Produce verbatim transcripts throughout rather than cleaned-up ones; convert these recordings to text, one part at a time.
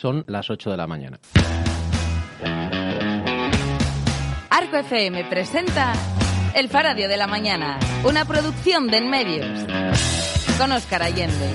Son las ocho de la mañana. Arco F M presenta El Faradio de la Mañana, una producción de En Medios, con Óscar Allende.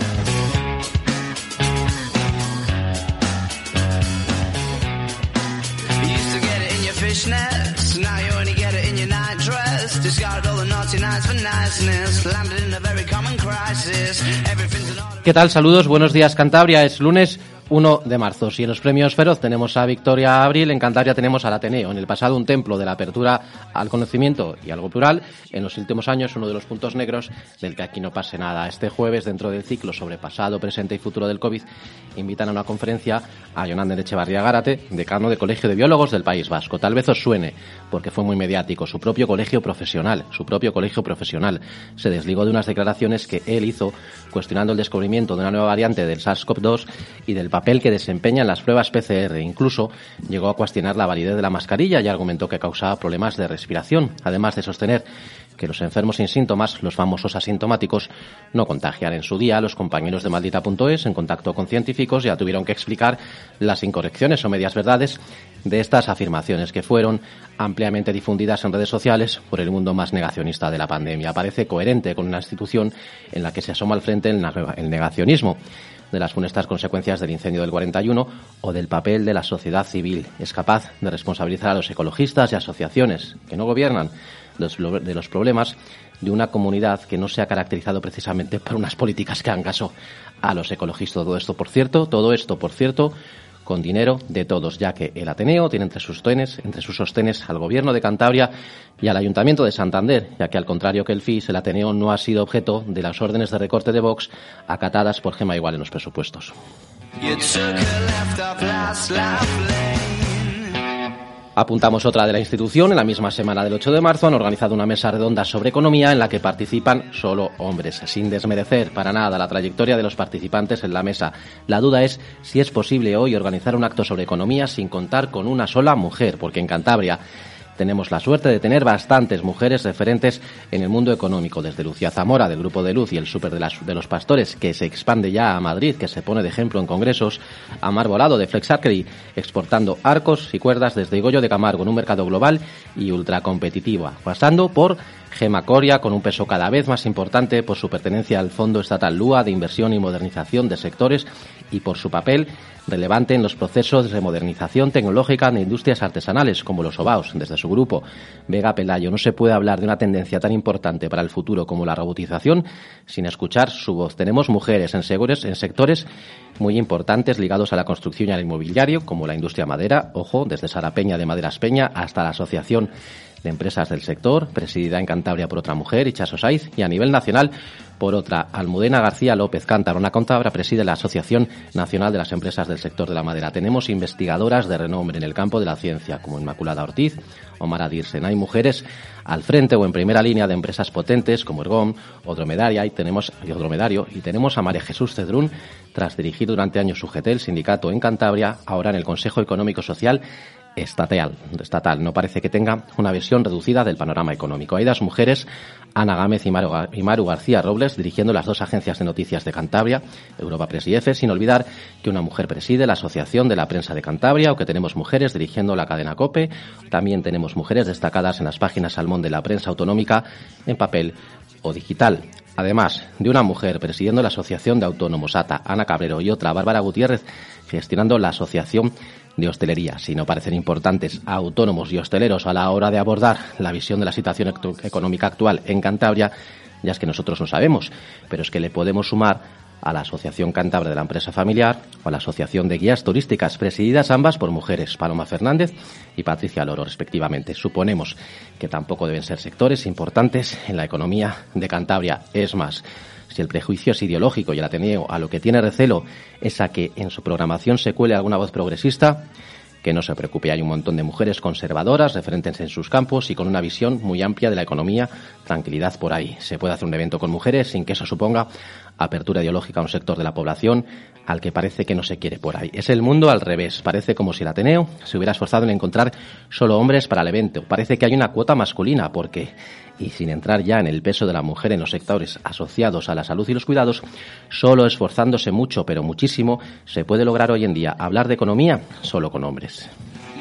¿Qué tal? Saludos, buenos días Cantabria, es lunes uno de marzo. Si en los premios Feroz tenemos a Victoria Abril, en Cantabria tenemos al Ateneo. En el pasado un templo de la apertura al conocimiento y algo plural. En los últimos años uno de los puntos negros del que aquí no pase nada. Este jueves, dentro del ciclo sobre pasado, presente y futuro del COVID, invitan a una conferencia a Jonan Echevarría Gárate, decano de Colegio de Biólogos del País Vasco. Tal vez os suene, porque fue muy mediático. Su propio colegio profesional, su propio colegio profesional se desligó de unas declaraciones que él hizo cuestionando el descubrimiento de una nueva variante del SARS-CoV dos y del papel que desempeñan las pruebas P C R. Incluso llegó a cuestionar la validez de la mascarilla y argumentó que causaba problemas de respiración, además de sostener que los enfermos sin síntomas, los famosos asintomáticos, no contagian. En su día, los compañeros de Maldita punto es, en contacto con científicos, ya tuvieron que explicar las incorrecciones o medias verdades de estas afirmaciones, que fueron ampliamente difundidas en redes sociales por el mundo más negacionista de la pandemia. Parece coherente con una institución en la que se asoma al frente el negacionismo de las funestas consecuencias del incendio del cuarenta y uno o del papel de la sociedad civil. Es capaz de responsabilizar a los ecologistas y asociaciones que no gobiernan de los problemas de una comunidad que no se ha caracterizado precisamente por unas políticas que hagan caso a los ecologistas. Todo esto, por cierto, todo esto, por cierto, con dinero de todos, ya que el Ateneo tiene entre sus sostenes, entre sus sostenes al Gobierno de Cantabria y al Ayuntamiento de Santander, ya que al contrario que el F I S, el Ateneo no ha sido objeto de las órdenes de recorte de Vox acatadas por Gema Igual en los presupuestos. Apuntamos otra de la institución. En la misma semana del ocho de marzo han organizado una mesa redonda sobre economía en la que participan solo hombres, sin desmerecer para nada la trayectoria de los participantes en la mesa. La duda es si es posible hoy organizar un acto sobre economía sin contar con una sola mujer, porque en Cantabria tenemos la suerte de tener bastantes mujeres referentes en el mundo económico, desde Lucía Zamora, del Grupo de Luz y el Súper de, de los Pastores, que se expande ya a Madrid, que se pone de ejemplo en congresos, a Mar Volado, de Flex Archery, exportando arcos y cuerdas desde Goyo de Camargo en un mercado global y ultracompetitiva, pasando por Gema Coria, con un peso cada vez más importante por su pertenencia al Fondo Estatal Lua de Inversión y Modernización de Sectores y por su papel relevante en los procesos de modernización tecnológica de industrias artesanales como los OVAOs, desde su grupo. Vega Pelayo, no se puede hablar de una tendencia tan importante para el futuro como la robotización sin escuchar su voz. Tenemos mujeres en sectores, en sectores muy importantes ligados a la construcción y al inmobiliario, como la industria madera, ojo, desde Sara Peña de Maderas Peña hasta la Asociación de Empresas del Sector, presidida en Cantabria por otra mujer, Itxaso Saiz, y a nivel nacional por otra, Almudena García López Cántabra. Una Cantabra preside la Asociación Nacional de las Empresas del Sector de la Madera. Tenemos investigadoras de renombre en el campo de la ciencia, como Inmaculada Ortiz o Mara Dirsen. Hay mujeres al frente o en primera línea de empresas potentes como Ergom o Dromedaria, y tenemos, y Dromedario, y tenemos a María Jesús Cedrún, tras dirigir durante años U G T, el sindicato en Cantabria, ahora en el Consejo Económico Social Estatal, estatal. No parece que tenga una visión reducida del panorama económico. Hay dos mujeres, Ana Gámez y Maru, y Maru García Robles, dirigiendo las dos agencias de noticias de Cantabria, Europa Press y EFE, sin olvidar que una mujer preside la Asociación de la Prensa de Cantabria, o que tenemos mujeres dirigiendo la cadena COPE. También tenemos mujeres destacadas en las páginas Salmón de la prensa autonómica, en papel o digital. Además de una mujer presidiendo la Asociación de Autónomos A T A, Ana Cabrero, y otra, Bárbara Gutiérrez, gestionando la Asociación de Hostelería. Si no parecen importantes a autónomos y hosteleros a la hora de abordar la visión de la situación económica actual en Cantabria, ya es que nosotros no sabemos, pero es que le podemos sumar a la Asociación Cántabra de la Empresa Familiar o a la Asociación de Guías Turísticas, presididas ambas por mujeres, Paloma Fernández y Patricia Loro, respectivamente. Suponemos que tampoco deben ser sectores importantes en la economía de Cantabria. Es más, si el prejuicio es ideológico y el Ateneo a lo que tiene recelo es a que en su programación se cuele alguna voz progresista, que no se preocupe, hay un montón de mujeres conservadoras, referentes en sus campos y con una visión muy amplia de la economía. Tranquilidad por ahí. Se puede hacer un evento con mujeres sin que eso suponga apertura ideológica a un sector de la población al que parece que no se quiere por ahí. Es el mundo al revés. Parece como si el Ateneo se hubiera esforzado en encontrar solo hombres para el evento. Parece que hay una cuota masculina, porque, y sin entrar ya en el peso de la mujer en los sectores asociados a la salud y los cuidados, solo esforzándose mucho, pero muchísimo, se puede lograr hoy en día hablar de economía solo con hombres.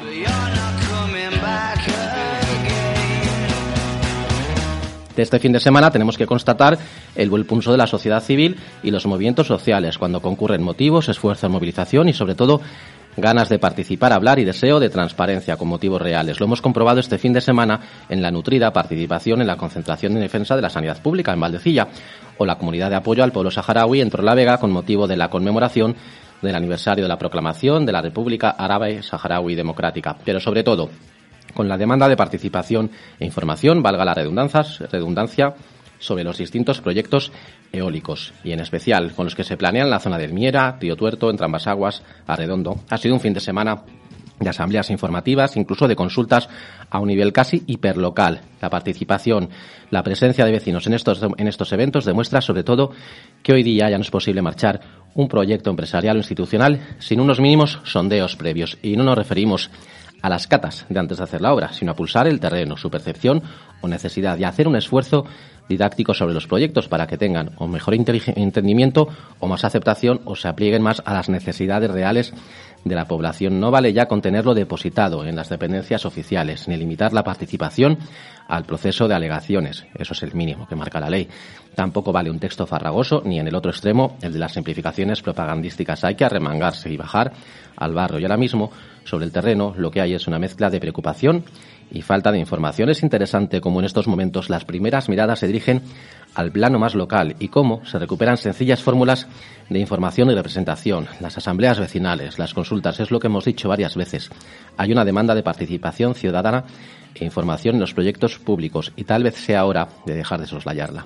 De este fin de semana tenemos que constatar el buen pulso de la sociedad civil y los movimientos sociales, cuando concurren motivos, esfuerzo en movilización y, sobre todo, ganas de participar, hablar y deseo de transparencia con motivos reales. Lo hemos comprobado este fin de semana en la nutrida participación en la concentración en defensa de la sanidad pública en Valdecilla, o la comunidad de apoyo al pueblo saharaui en Torrelavega con motivo de la conmemoración del aniversario de la proclamación de la República Árabe Saharaui Democrática. Pero, sobre todo, con la demanda de participación e información, valga la redundancia, sobre los distintos proyectos eólicos, y en especial con los que se planean en la zona del Miera, Tío Tuerto, Entrambas-Aguas, Arredondo. Ha sido un fin de semana de asambleas informativas, incluso de consultas a un nivel casi hiperlocal. La participación, la presencia de vecinos en estos, en estos eventos demuestra sobre todo que hoy día ya no es posible marchar un proyecto empresarial o institucional sin unos mínimos sondeos previos, y no nos referimos a las catas de antes de hacer la obra, sino a pulsar el terreno, su percepción o necesidad, y hacer un esfuerzo didáctico sobre los proyectos para que tengan o mejor entendimiento o más aceptación, o se aplieguen más a las necesidades reales de la población. No vale ya con tenerlo depositado en las dependencias oficiales, ni limitar la participación al proceso de alegaciones. Eso es el mínimo que marca la ley. Tampoco vale un texto farragoso, ni en el otro extremo, el de las simplificaciones propagandísticas. Hay que arremangarse y bajar al barro. Y ahora mismo, sobre el terreno, lo que hay es una mezcla de preocupación y falta de información. Es interesante cómo en estos momentos las primeras miradas se dirigen al plano más local y cómo se recuperan sencillas fórmulas de información y representación. Las asambleas vecinales, las consultas, es lo que hemos dicho varias veces. Hay una demanda de participación ciudadana e información en los proyectos públicos, y tal vez sea hora de dejar de soslayarla.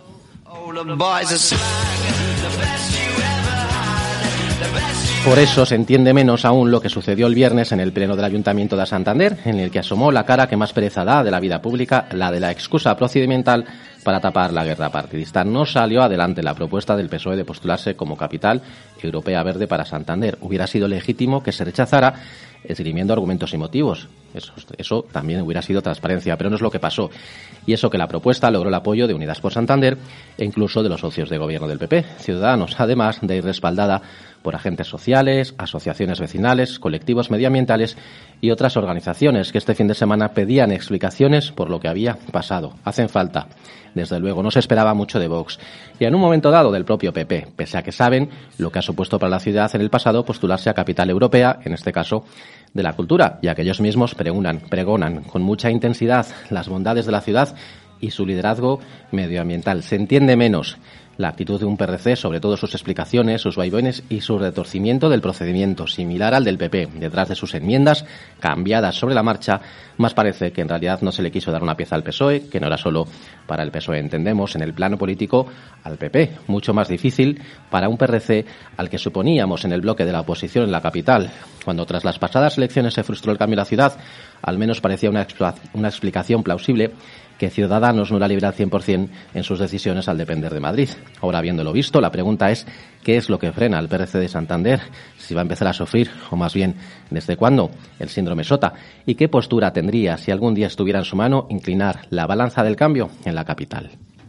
Por eso se entiende menos aún lo que sucedió el viernes en el pleno del Ayuntamiento de Santander, en el que asomó la cara que más pereza da de la vida pública, la de la excusa procedimental para tapar la guerra partidista. No salió adelante la propuesta del P S O E de postularse como capital europea verde para Santander. Hubiera sido legítimo que se rechazara esgrimiendo argumentos y motivos. Eso, eso también hubiera sido transparencia, pero no es lo que pasó. Y eso que la propuesta logró el apoyo de Unidas por Santander e incluso de los socios de gobierno del P P, Ciudadanos, además de ir respaldada por agentes sociales, asociaciones vecinales, colectivos medioambientales y otras organizaciones que este fin de semana pedían explicaciones por lo que había pasado. Hacen falta. Desde luego, no se esperaba mucho de Vox. Y en un momento dado del propio P P, pese a que saben lo que ha supuesto para la ciudad en el pasado postularse a capital europea, en este caso de la cultura, ya que ellos mismos pregonan, pregonan con mucha intensidad las bondades de la ciudad y su liderazgo medioambiental. Se entiende menos la actitud de un P R C, sobre todo sus explicaciones, sus vaivenes y su retorcimiento del procedimiento, similar al del P P. Detrás de sus enmiendas, cambiadas sobre la marcha, más parece que en realidad no se le quiso dar una pieza al P S O E, que no era solo para el P S O E, entendemos, en el plano político al P P. Mucho más difícil para un P R C al que suponíamos en el bloque de la oposición en la capital. Cuando tras las pasadas elecciones se frustró el cambio en la ciudad, al menos parecía una, una explicación plausible que Ciudadanos no era libre al cien por cien en sus decisiones al depender de Madrid. Ahora, habiéndolo visto, la pregunta es ¿qué es lo que frena al P R C de Santander? Si va a empezar a sufrir, o más bien, ¿desde cuándo? El síndrome Sota. ¿Y qué postura tendría si algún día estuviera en su mano inclinar la balanza del cambio en la capital?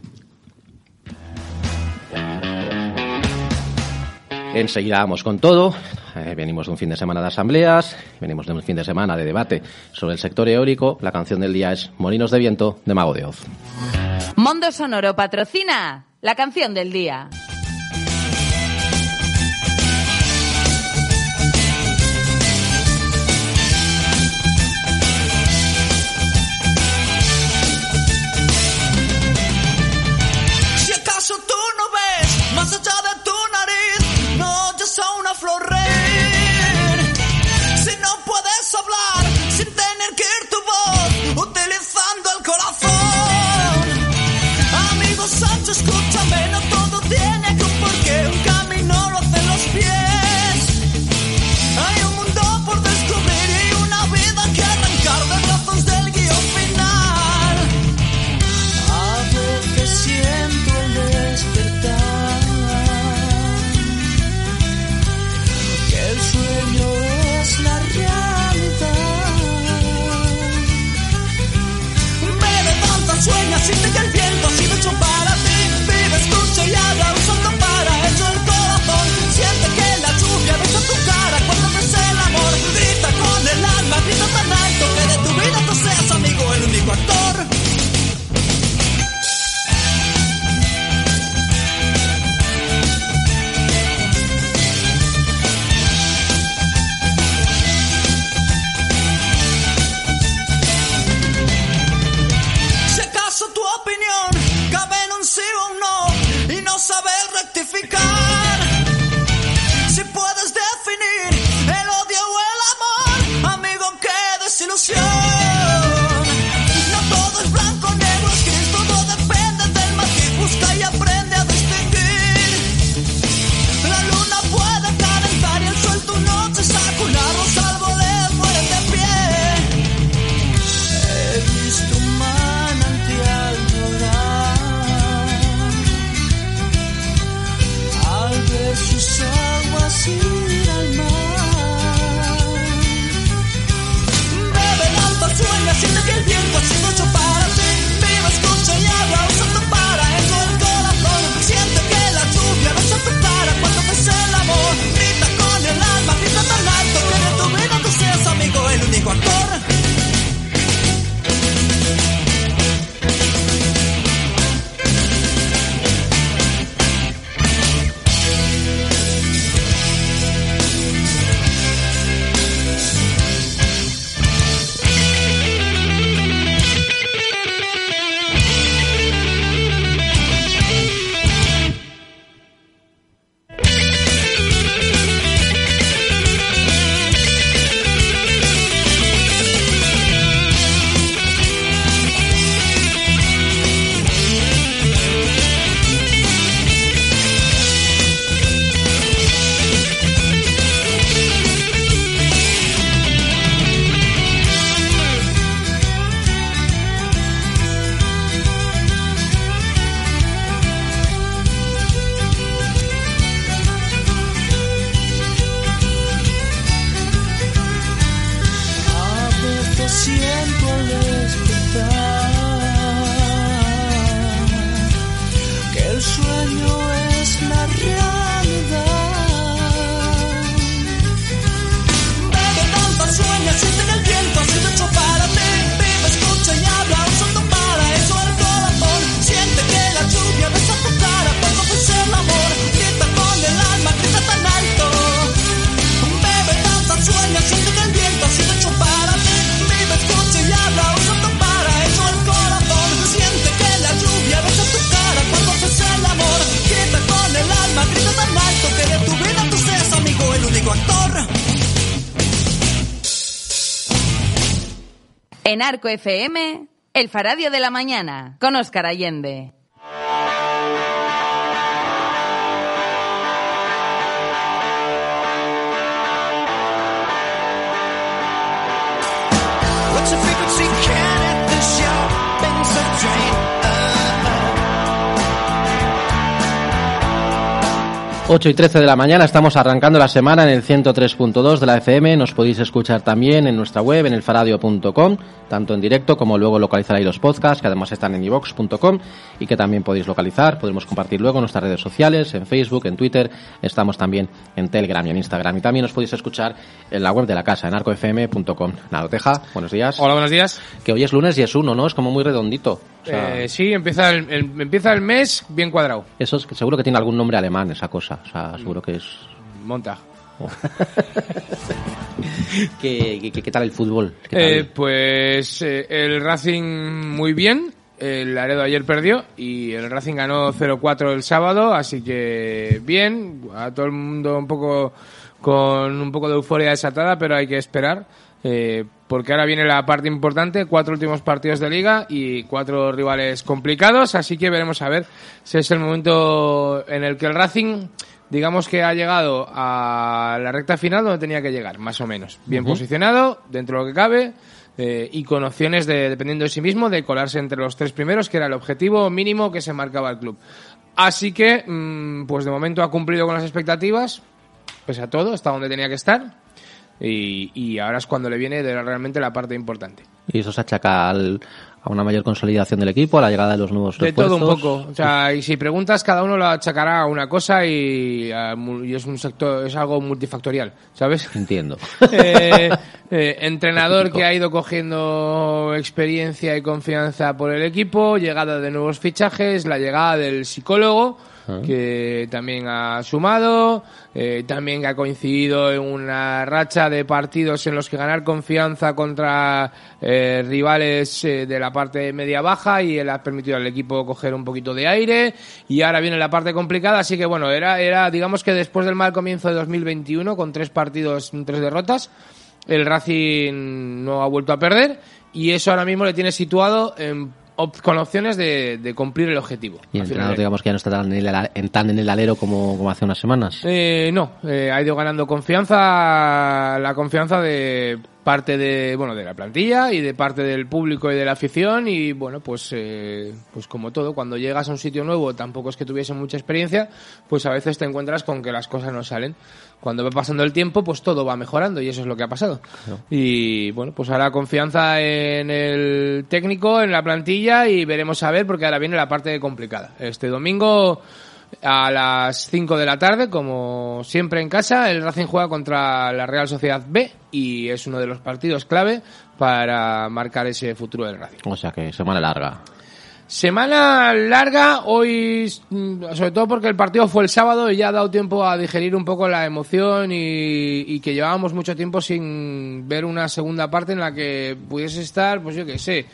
Enseguida vamos con todo. Eh, venimos de un fin de semana de asambleas, venimos de un fin de semana de debate sobre el sector eólico. La canción del día es Molinos de Viento, de Mago de Oz. Mondo Sonoro patrocina la canción del día. Si acaso tú no ves más allá de tu nariz, no oyes a una flor reír. Si no puedes hablar sin tener que ir tu voz, utilizando el corazón. Amigo Sancho, escúchame, no todo tiene que un porqué, un camino lo hacen los pies. Hay un mundo por descubrir y una vida que arrancar de brazos del guión final. A veces siento el despertar En Arco F M, El Faradio de la Mañana, con Óscar Allende. ocho y trece de la mañana, estamos arrancando la semana en el ciento tres punto dos de la F M. Nos podéis escuchar también en nuestra web, en elfaradio punto com, tanto en directo como luego localizar ahí los podcasts, que además están en iVox punto com y que también podéis localizar. Podemos compartir luego en nuestras redes sociales, en Facebook, en Twitter, estamos también en Telegram y en Instagram. Y también nos podéis escuchar en la web de la casa, en arco f m punto com. Naroteja, buenos días. Hola, buenos días. Que hoy es lunes y es uno, ¿no? Es como muy redondito. O sea, eh, sí, empieza el, el, empieza el mes bien cuadrado. Eso es, seguro que tiene algún nombre alemán, esa cosa. O sea, seguro que es... Montag. Oh. ¿Qué, qué, ¿Qué tal el fútbol? ¿Qué tal? Eh, pues eh, el Racing muy bien. El Laredo ayer perdió y el Racing ganó cero cuatro el sábado, así que bien. A todo el mundo un poco con un poco de euforia desatada, pero hay que esperar. Eh, porque ahora viene la parte importante, cuatro últimos partidos de liga y cuatro rivales complicados, así que veremos a ver si es el momento en el que el Racing, digamos que ha llegado a la recta final donde tenía que llegar, más o menos. Bien uh-huh. posicionado, dentro de lo que cabe, eh, y con opciones de, dependiendo de sí mismo, de colarse entre los tres primeros, que era el objetivo mínimo que se marcaba el club. Así que, mmm, pues de momento ha cumplido con las expectativas, pese a todo, hasta donde tenía que estar. Y, y ahora es cuando le viene de realmente la parte importante. ¿Y eso se achaca al, a una mayor consolidación del equipo, a la llegada de los nuevos de refuerzos? De todo un poco. O sea, y si preguntas, cada uno lo achacará a una cosa y, a, y es un sector, es algo multifactorial, ¿sabes? Entiendo. eh, eh, entrenador que ha ido cogiendo experiencia y confianza por el equipo, llegada de nuevos fichajes, la llegada del psicólogo, que también ha sumado, eh, también que ha coincidido en una racha de partidos en los que ganar confianza contra eh, rivales eh, de la parte media-baja y él ha permitido al equipo coger un poquito de aire y ahora viene la parte complicada, así que bueno, era, era digamos que después del mal comienzo de dos mil veintiuno con tres partidos, tres derrotas, el Racing no ha vuelto a perder y eso ahora mismo le tiene situado en con opciones de, de cumplir el objetivo. Y el entrenador, digamos que ya no está tan en el, tan en el alero como, como hace unas semanas. Eh, no, eh, ha ido ganando confianza, la confianza de parte de, bueno, de la plantilla y de parte del público y de la afición y bueno, pues, eh, pues como todo, cuando llegas a un sitio nuevo, tampoco es que tuviese mucha experiencia, pues a veces te encuentras con que las cosas no salen. Cuando va pasando el tiempo, pues todo va mejorando y eso es lo que ha pasado. No. Y bueno, pues ahora confianza en el técnico, en la plantilla y veremos a ver porque ahora viene la parte complicada. Este domingo a las cinco de la tarde, como siempre en casa, el Racing juega contra la Real Sociedad B y es uno de los partidos clave para marcar ese futuro del Racing. O sea que semana larga. Semana larga, hoy, sobre todo porque el partido fue el sábado y ya ha dado tiempo a digerir un poco la emoción y, y que llevábamos mucho tiempo sin ver una segunda parte en la que pudiese estar, pues yo qué sé,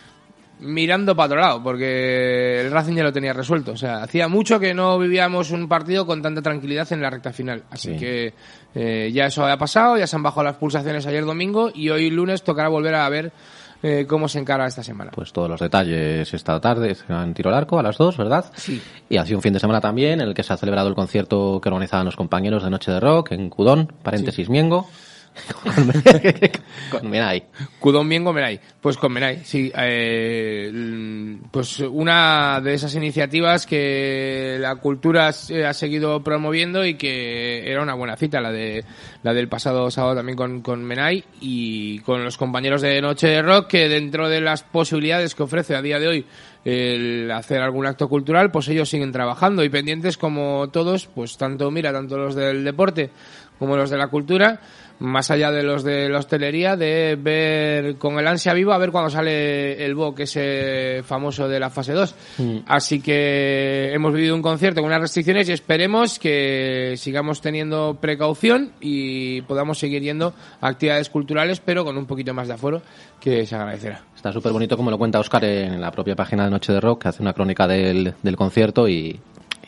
mirando para otro lado, porque el Racing ya lo tenía resuelto. O sea, hacía mucho que no vivíamos un partido con tanta tranquilidad en la recta final. Así sí. que eh, ya eso ha pasado, ya se han bajado las pulsaciones ayer domingo y hoy lunes tocará volver a ver Eh, cómo se encara esta semana. Pues todos los detalles esta tarde en Tiro al Arco a las dos, ¿verdad? Sí. Y ha sido un fin de semana también en el que se ha celebrado el concierto que organizaban los compañeros de Noche de Rock en Cudón, paréntesis sí. Miengo. Con Menai. Cudón Miengo Menai. Pues con Menai, sí. Eh, pues una de esas iniciativas que la cultura ha seguido promoviendo y que era una buena cita, la de la del pasado sábado también con, con Menai y con los compañeros de Noche de Rock, que dentro de las posibilidades que ofrece a día de hoy el hacer algún acto cultural, pues ellos siguen trabajando y pendientes como todos, pues tanto, mira, tanto los del deporte como los de la cultura, más allá de los de la hostelería, de ver con el ansia viva a ver cuándo sale el B O C, ese famoso de la fase dos. Mm. Así que hemos vivido un concierto con unas restricciones y esperemos que sigamos teniendo precaución y podamos seguir yendo a actividades culturales, pero con un poquito más de aforo, que se agradecerá. Está súper bonito como lo cuenta Óscar en la propia página de Noche de Rock, que hace una crónica del, del concierto y...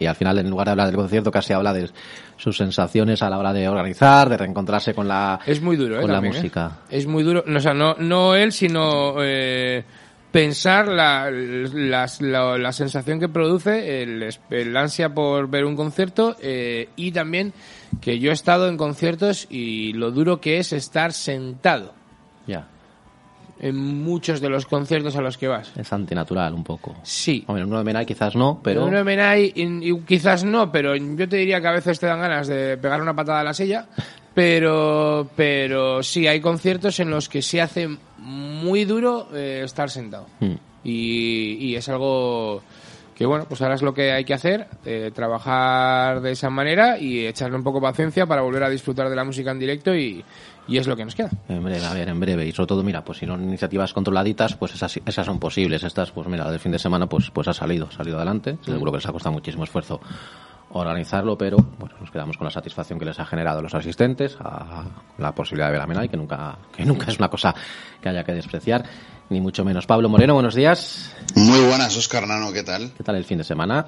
y al final en lugar de hablar del concierto casi habla de sus sensaciones a la hora de organizar, de reencontrarse con la es muy duro, con eh, la también, música. ¿eh? Es muy duro, no, o sea, no no él, sino eh, pensar la, la, la, la sensación que produce, el, el ansia por ver un concierto, eh, y también que yo he estado en conciertos y lo duro que es estar sentado. Ya. En muchos de los conciertos a los que vas. Es antinatural un poco. Sí. Hombre, en uno de Menai quizás no, pero... En uno de Menai y, y quizás no, pero yo te diría que a veces te dan ganas de pegar una patada a la silla, pero pero sí, hay conciertos en los que se hace muy duro eh, estar sentado. Mm. Y, y es algo que, bueno, pues ahora es lo que hay que hacer, eh, trabajar de esa manera y echarle un poco de paciencia para volver a disfrutar de la música en directo y... Y es lo que nos queda. En breve, a ver, en breve. Y sobre todo, mira, pues si no iniciativas controladitas, pues esas, esas son posibles. Estas, pues mira, del fin de semana, pues pues ha salido, ha salido adelante. Seguro que les ha costado muchísimo esfuerzo organizarlo, pero bueno, nos quedamos con la satisfacción que les ha generado a los asistentes, a la posibilidad de ver a Menai, que nunca, que nunca es una cosa que haya que despreciar, ni mucho menos. Pablo Moreno, buenos días. Muy buenas, Óscar Nano, ¿qué tal? ¿Qué tal el fin de semana?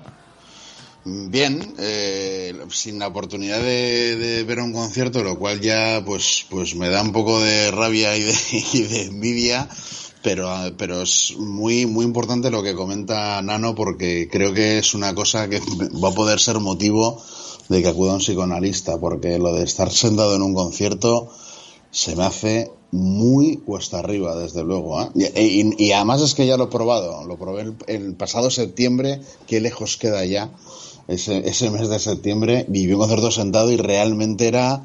Bien, eh, sin la oportunidad de, de ver un concierto, lo cual ya pues pues me da un poco de rabia y de, y de envidia, pero pero es muy muy importante lo que comenta Nano, porque creo que es una cosa que va a poder ser motivo de que acuda a un psicoanalista, porque lo de estar sentado en un concierto se me hace muy cuesta arriba, desde luego, ¿eh? y, y, y además es que ya lo he probado, lo probé el, el pasado septiembre, qué lejos queda ya. Ese, ese mes de septiembre viví un concierto sentado y realmente era,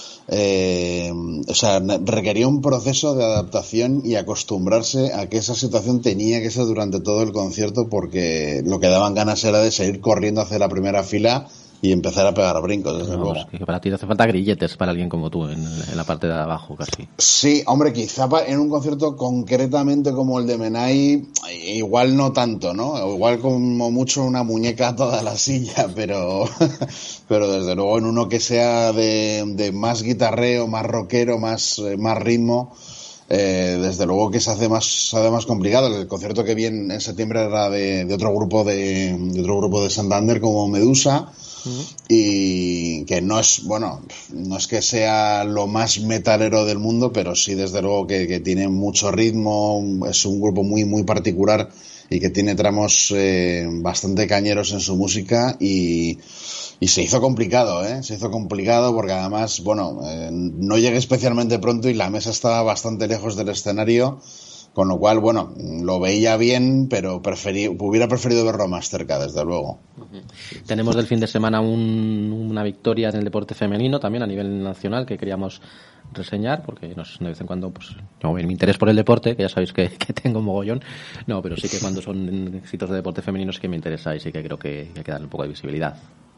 eh, o sea, requería un proceso de adaptación y acostumbrarse a que esa situación tenía que ser durante todo el concierto, porque lo que daban ganas era de seguir corriendo hacia la primera fila y empezar a pegar brincos, desde no, luego. Pues que para ti te hace falta grilletes para alguien como tú en, en la parte de abajo, casi. Sí, hombre, quizá en un concierto concretamente como el de Menai, igual no tanto, ¿no? Igual como mucho una muñeca toda la silla, pero pero desde luego en uno que sea de, de más guitarreo, más rockero, más, más ritmo, eh, desde luego que se hace más, se hace más complicado. El concierto que vi en, en septiembre era de, de otro grupo de, de otro grupo de Santander como Medusa. Uh-huh. Y que no es, bueno, no es que sea lo más metalero del mundo, pero sí desde luego que, que tiene mucho ritmo, es un grupo muy muy particular y que tiene tramos eh, bastante cañeros en su música, y, y se hizo complicado, ¿eh? Se hizo complicado porque además, bueno, eh, no llegué especialmente pronto y la mesa estaba bastante lejos del escenario, con lo cual, bueno, lo veía bien, pero preferí, hubiera preferido verlo más cerca, desde luego. Uh-huh. Tenemos del fin de semana un, una victoria en el deporte femenino, también a nivel nacional, que queríamos reseñar, porque nos, de vez en cuando, pues, yo, mi interés por el deporte, que ya sabéis que, que tengo un mogollón, no, pero sí que cuando son éxitos de deporte femenino sí que me interesa y sí que creo que hay que darle un poco de visibilidad.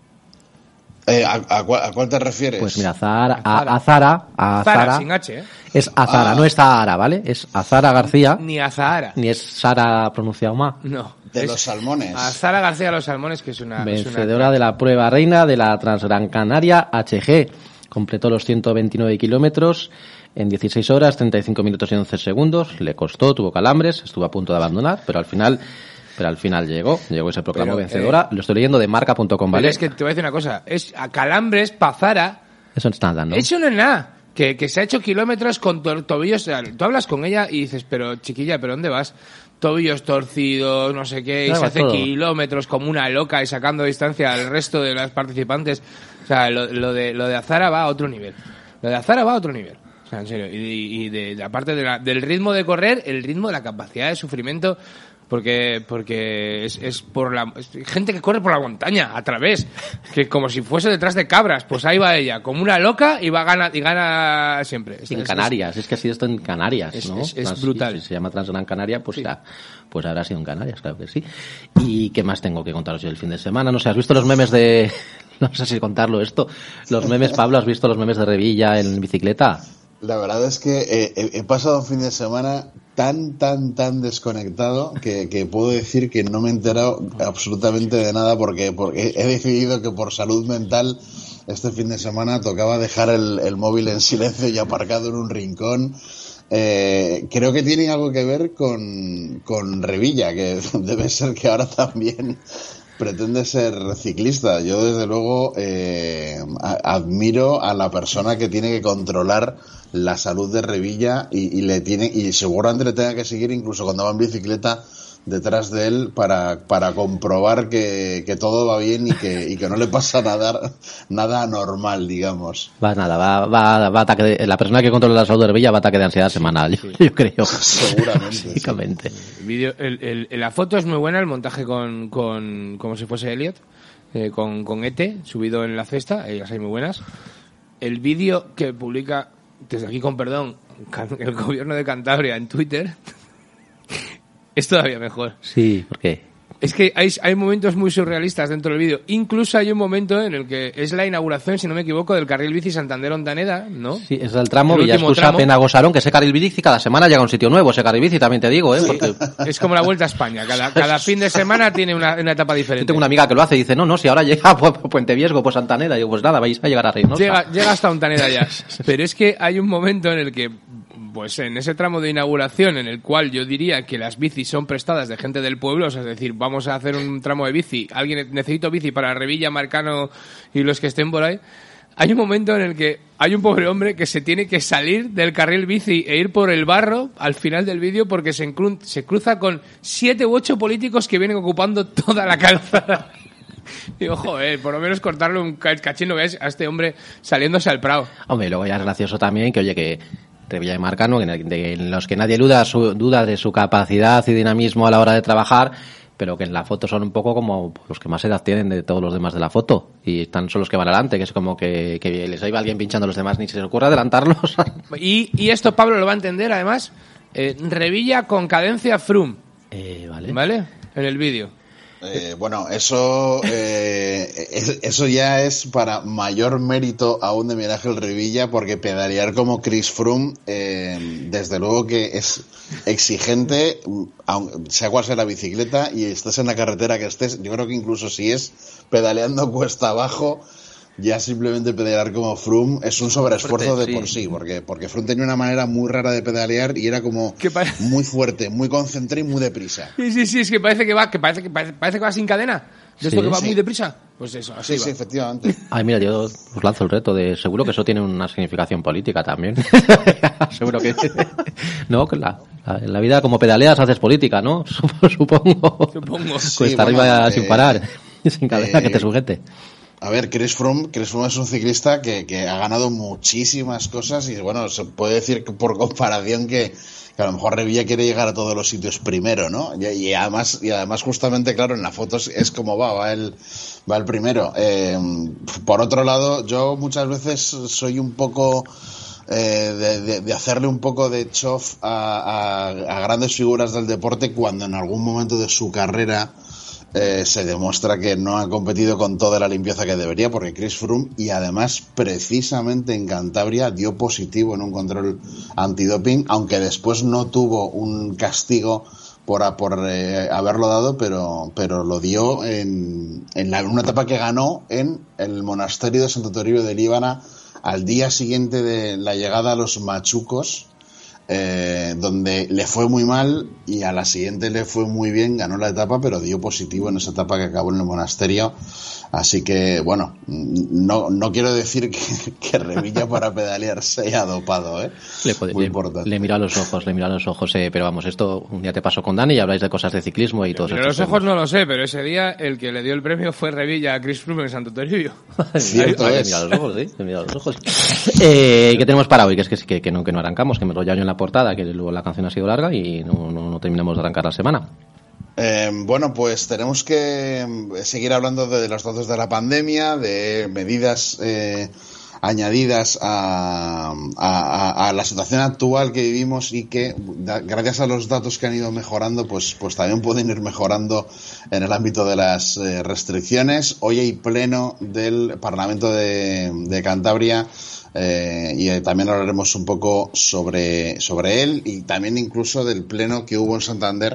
Eh, ¿a, a, cuál, ¿A cuál te refieres? Pues mira, Zara, a, a Zara, a Zara, Zara, sin H, ¿eh? Es Azara, ah. no es Zahara, ¿vale? Es Azara García. Ni Azahara. Ni es Sara pronunciado mal. No. De los salmones. Azara García de los Salmones, que es una... Vencedora es una... de la prueba reina de la Transgran Canaria H G. Completó los ciento veintinueve kilómetros en dieciséis horas, treinta y cinco minutos y once segundos. Le costó, tuvo calambres, estuvo a punto de abandonar, pero al final... Pero al final llegó, llegó y se proclamó pero, vencedora. Eh, Lo estoy leyendo de marca punto com, ¿vale? Es que te voy a decir una cosa. Es a calambres, pa' Zara. Eso no es nada, ¿no? Eso no es nada. Que, que se ha hecho kilómetros con to- tobillos. O sea, tú hablas con ella y dices, pero chiquilla, ¿pero dónde vas? Tobillos torcidos, no sé qué. Y no, se hace todo. Kilómetros como una loca y sacando distancia al resto de las participantes. O sea, lo, lo de lo de Azara va a otro nivel. Lo de Azara va a otro nivel. O sea, en serio. Y, y de, de aparte de la, del ritmo de correr, el ritmo de la capacidad de sufrimiento. Porque porque es, es por la es gente que corre por la montaña a través, que como si fuese detrás de cabras, pues ahí va ella como una loca y va gana y gana siempre. En es, Canarias, es, es que ha sido esto en Canarias, es, ¿no? Es, es Trans, brutal. Si se llama Transgran Canaria, pues sí. ya, pues habrá sido en Canarias, claro que sí. ¿Y qué más tengo que contaros yo el fin de semana? No sé, ¿has visto los memes de no sé si contarlo esto? Los memes, Pablo, ¿has visto los memes de Revilla en bicicleta? La verdad es que eh, he, he pasado un fin de semana tan, tan, tan desconectado que, que puedo decir que no me he enterado absolutamente de nada, porque, porque he decidido que por salud mental este fin de semana tocaba dejar el, el móvil en silencio y aparcado en un rincón. Eh, creo que tiene algo que ver con, con Revilla, que debe ser que ahora también pretende ser ciclista. Yo, desde luego, eh, a- admiro a la persona que tiene que controlar la salud de Revilla y, y le tiene y seguramente le tenga que seguir incluso cuando va en bicicleta detrás de él para, para comprobar que, que todo va bien y que, y que no le pasa nada, nada anormal, digamos. Va nada, va, va, va ataque de, la persona que controla la salud de Revilla va a ataque de ansiedad semanal, yo, yo creo. Seguramente. sí. Básicamente. El vídeo, el, el- la foto es muy buena, el montaje con, con como si fuese Elliot, eh, con, con Ete, subido en la cesta, ellas hay muy buenas. El vídeo que publica, desde aquí con perdón, el gobierno de Cantabria en Twitter, es todavía mejor. Sí, ¿por qué? Es que hay, hay momentos muy surrealistas dentro del vídeo. Incluso hay un momento en el que es la inauguración, si no me equivoco, del carril bici Santander-Ontaneda, ¿no? Sí, es el tramo El último Villascusa tramo. Pena-Gosarón, que ese carril bici cada semana llega a un sitio nuevo, ese carril bici también te digo, ¿eh? Porque Es como la Vuelta a España. Cada, cada fin de semana tiene una, una etapa yo diferente. tengo una amiga que lo hace y dice, no, no, si ahora llega a Pu- Puente Viesgo, pues Santaneda, digo, pues nada, vais a llegar a Reynosa. Llega, llega hasta Ontaneda ya. Pero es que hay un momento en el que, pues en ese tramo de inauguración, en el cual yo diría que las bicis son prestadas de gente del pueblo, o sea, es decir, vamos a hacer un tramo de bici, alguien necesito bici para Revilla, Marcano y los que estén por ahí. Hay un momento en el que hay un pobre hombre que se tiene que salir del carril bici e ir por el barro al final del vídeo porque se, encru- se cruza con siete u ocho políticos que vienen ocupando toda la calzada. Digo, joder, por lo menos cortarle un ca- cachín, lo veis a este hombre saliéndose al Prado. Hombre, y luego ya es gracioso también que, oye, que Revilla y Marcano, en, el- de- en los que nadie duda, su, duda de su capacidad y dinamismo a la hora de trabajar, pero que en la foto son un poco como los que más edad tienen de todos los demás de la foto, y están son los que van adelante, que es como que, que les iba alguien pinchando a los demás, ni se les ocurre adelantarlos. Y, y esto Pablo lo va a entender, además, eh, Revilla con cadencia Froome, eh, vale. ¿vale? En el vídeo. Eh, bueno, eso eh, es- eso ya es para mayor mérito aún de Miguel Ángel Revilla, porque pedalear como Chris Froome, eh, desde luego que es exigente, aun- sea cual sea la bicicleta y estés en la carretera que estés. Yo creo que incluso si es pedaleando cuesta abajo, ya simplemente pedalear como Froome es un sobreesfuerzo Fuerte, de sí. por sí, porque porque Froome tenía una manera muy rara de pedalear y era como ¿Qué pa- muy fuerte, muy concentrado y muy deprisa. Sí, sí, sí, es que parece que va, que parece que parece, parece que va sin cadena. De esto Sí, que va sí. muy deprisa. Pues eso, así Sí, va. sí, efectivamente. Ay, mira, yo os lanzo el reto de, seguro que eso tiene una significación política también. Seguro que, no, que la, la- en la vida como pedaleas haces política, ¿no? Supongo. Supongo. Sí, Cuesta bueno, arriba eh, sin parar, sin cadena eh, que te sujete. A ver, Chris Froome, Chris Froome es un ciclista que, que ha ganado muchísimas cosas y bueno, se puede decir que por comparación que, que a lo mejor Revilla quiere llegar a todos los sitios primero, ¿no? Y, y además, y además justamente, claro, en la foto es, es como va, va el, va el primero. Eh, por otro lado, yo muchas veces soy un poco eh, de, de, de hacerle un poco de chof a, a, a grandes figuras del deporte cuando en algún momento de su carrera Eh, se demuestra que no ha competido con toda la limpieza que debería, porque Chris Froome, y además precisamente en Cantabria, dio positivo en un control antidoping, aunque después no tuvo un castigo por, a- por eh, haberlo dado, pero, pero lo dio en, en, la, en una etapa que ganó en el monasterio de Santo Toribio de Líbana al día siguiente de la llegada a los Machucos, eh, donde le fue muy mal y a la siguiente le fue muy bien, ganó la etapa, pero dio positivo en esa etapa que acabó en el monasterio. Así que, bueno, no, no quiero decir que, que Revilla para pedalear se haya dopado, ¿eh? Le, puede- Muy le- importante. le mira a los ojos, le mira a los ojos, eh, pero vamos, esto un día te pasó con Dani y habláis de cosas de ciclismo y todo eso. Pero los ojos no lo sé, pero ese día el que le dio el premio fue Revilla a Chris Froome en Santo Toribio. Cierto Le es. mira a los ojos, sí, le mira a los ojos. Eh, ¿Qué tenemos para hoy? Que es que, sí, que, que, no, que no arrancamos, que me lo yo en la portada, que luego la canción ha sido larga y no, no, no terminamos de arrancar la semana. Eh, bueno, pues tenemos que seguir hablando de los datos de la pandemia, de medidas eh, añadidas a, a, a la situación actual que vivimos y que da, gracias a los datos que han ido mejorando, pues, pues también pueden ir mejorando en el ámbito de las eh, restricciones. Hoy hay pleno del Parlamento de, de Cantabria. Eh, y eh, también hablaremos un poco sobre, sobre él y también incluso del pleno que hubo en Santander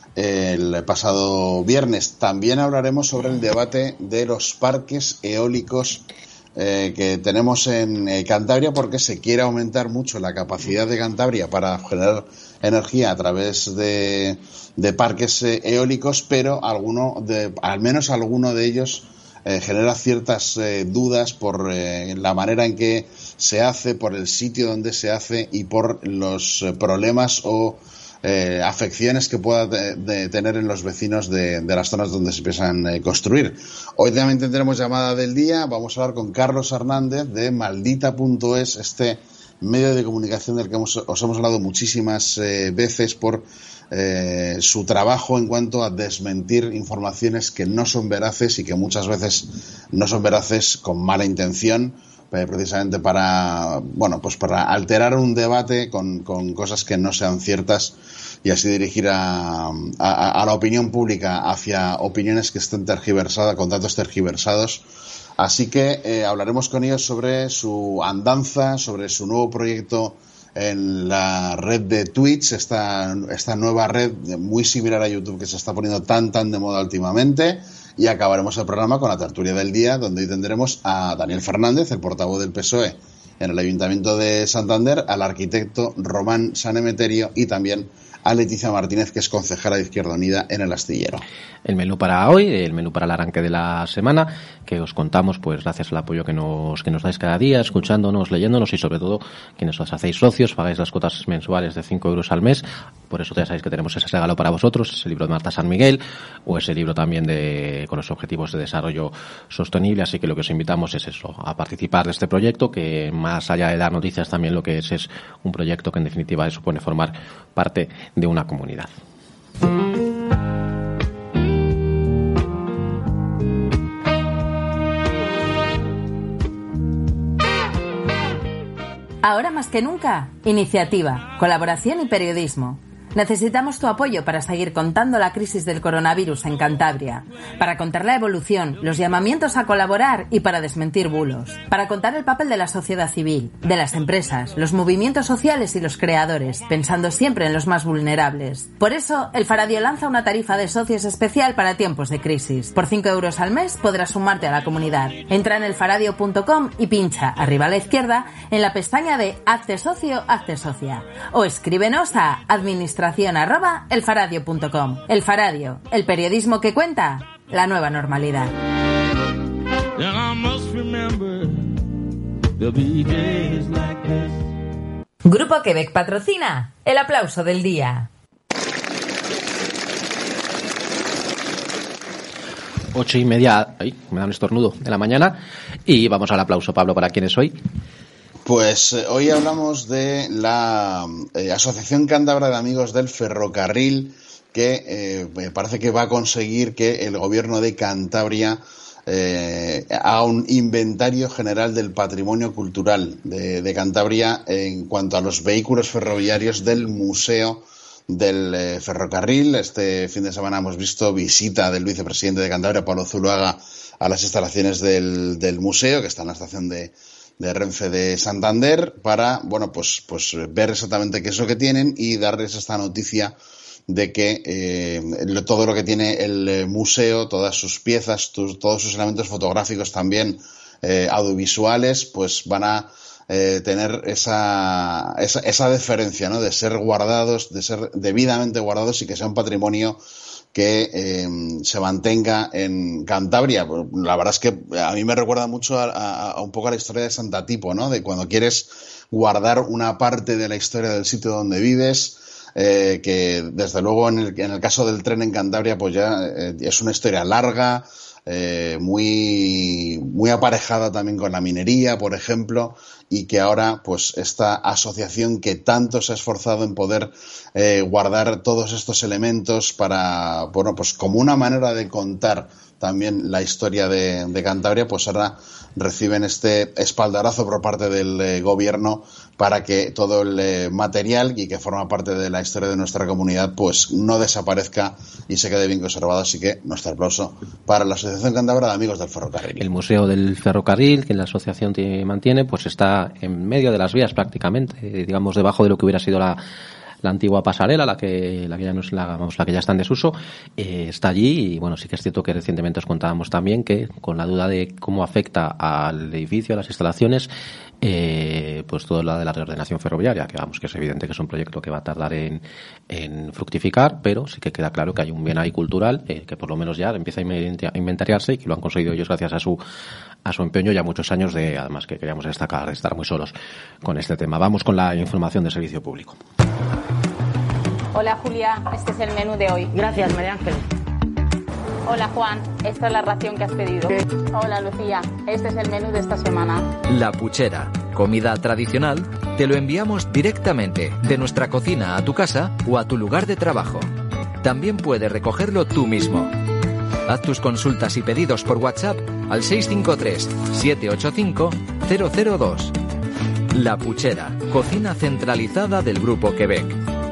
el pasado viernes. También hablaremos sobre el debate de los parques eólicos eh, que tenemos en eh, Cantabria, porque se quiere aumentar mucho la capacidad de Cantabria para generar energía a través de, de parques eh, eólicos, pero alguno de, al menos alguno de ellos eh, genera ciertas eh, dudas por eh, la manera en que se hace, por el sitio donde se hace y por los eh, problemas o eh, afecciones que pueda de, de tener en los vecinos de, de las zonas donde se piensan eh, construir. Hoy también tendremos llamada del día. Vamos a hablar con Carlos Hernández de maldita punto es, este medio de comunicación del que hemos, os hemos hablado muchísimas eh, veces por eh, su trabajo en cuanto a desmentir informaciones que no son veraces y que muchas veces no son veraces con mala intención, eh, precisamente para, bueno, pues para alterar un debate con, con cosas que no sean ciertas y así dirigir a, a, a la opinión pública hacia opiniones que estén tergiversadas, con datos tergiversados. Así que eh, hablaremos con ellos sobre su andanza, sobre su nuevo proyecto en la red de Twitch, esta, esta nueva red muy similar a YouTube que se está poniendo tan tan de moda últimamente, y acabaremos el programa con la tertulia del día, donde hoy tendremos a Daniel Fernández, el portavoz del P S O E en el Ayuntamiento de Santander, al arquitecto Román Sanemeterio y también a Leticia Martínez, que es concejala de Izquierda Unida en el Astillero. El menú para hoy, el menú para el arranque de la semana, que os contamos pues gracias al apoyo que nos que nos dais cada día, escuchándonos, leyéndonos y sobre todo quienes os hacéis socios, pagáis las cuotas mensuales de cinco euros al mes. Por eso ya sabéis que tenemos ese regalo para vosotros, ese libro de Marta San Miguel o ese libro también de con los objetivos de desarrollo sostenible. Así que lo que os invitamos es eso, a participar de este proyecto, que más allá de dar noticias también lo que es es un proyecto que en definitiva supone formar parte de una comunidad. Ahora más que nunca, iniciativa, colaboración y periodismo. Necesitamos tu apoyo para seguir contando la crisis del coronavirus en Cantabria, para contar la evolución, los llamamientos a colaborar y para desmentir bulos, para contar el papel de la sociedad civil, de las empresas, los movimientos sociales y los creadores, pensando siempre en los más vulnerables. Por eso, el Faradio lanza una tarifa de socios especial para tiempos de crisis. Por cinco euros al mes podrás sumarte a la comunidad. Entra en elfaradio punto com y pincha, arriba a la izquierda, en la pestaña de Hazte socio, hazte socia. O escríbenos a administración arroba elfaradio punto com. El Faradio, el periodismo que cuenta la nueva normalidad. Grupo Quebec patrocina el aplauso del día. Ocho y media, ay, me da un estornudo, de la mañana, y vamos al aplauso. Pablo, ¿para quién es hoy? Pues eh, hoy hablamos de la eh, Asociación Cántabra de Amigos del Ferrocarril, que eh, me parece que va a conseguir que el gobierno de Cantabria eh, haga un inventario general del patrimonio cultural de, de Cantabria en cuanto a los vehículos ferroviarios del Museo del eh, Ferrocarril. Este fin de semana hemos visto visita del vicepresidente de Cantabria, Pablo Zuluaga, a las instalaciones del, del museo, que está en la estación de de Renfe de Santander, para, bueno, pues, pues ver exactamente qué es lo que tienen y darles esta noticia de que eh, todo lo que tiene el museo, todas sus piezas, tus, todos sus elementos fotográficos también eh, audiovisuales, pues van a eh, tener esa, esa, esa deferencia, ¿no? De ser guardados, de ser debidamente guardados y que sea un patrimonio que eh, se mantenga en Cantabria. La verdad es que a mí me recuerda mucho a, a, a un poco a la historia de Santa Tipo, ¿no? De cuando quieres guardar una parte de la historia del sitio donde vives, eh, que desde luego en el, en el caso del tren en Cantabria pues ya eh, es una historia larga, eh, muy muy aparejada también con la minería, por ejemplo, y que ahora pues esta asociación que tanto se ha esforzado en poder eh, guardar todos estos elementos para, bueno, pues como una manera de contar también la historia de, de Cantabria, pues ahora reciben este espaldarazo por parte del eh, gobierno para que todo el eh, material y que forma parte de la historia de nuestra comunidad pues no desaparezca y se quede bien conservado. Así que nuestro aplauso para la Asociación Cántabra de Amigos del Ferrocarril. El Museo del Ferrocarril, que la asociación te mantiene, pues está en medio de las vías prácticamente, digamos debajo de lo que hubiera sido la la antigua pasarela, la que la que ya no es la, vamos, la que ya está en desuso, eh, está allí. Y bueno, sí que es cierto que recientemente os contábamos también que con la duda de cómo afecta al edificio, a las instalaciones, eh, pues todo lo de la reordenación ferroviaria, que vamos, que es evidente que es un proyecto que va a tardar en, en fructificar, pero sí que queda claro que hay un bien ahí cultural eh, que por lo menos ya empieza a inventariarse y que lo han conseguido ellos gracias a su a su empeño ya muchos años de, además que queríamos destacar, de estar muy solos con este tema. Vamos con la información de servicio público. Hola Julia, este es el menú de hoy. Gracias, María Ángel. Hola Juan, esta es la ración que has pedido. ¿Qué? Hola Lucía, este es el menú de esta semana. La Puchera, comida tradicional, te lo enviamos directamente de nuestra cocina a tu casa o a tu lugar de trabajo. También puedes recogerlo tú mismo. Haz tus consultas y pedidos por WhatsApp al seis cinco tres, siete ocho cinco, cero cero dos. La Puchera, cocina centralizada del Grupo Quebec.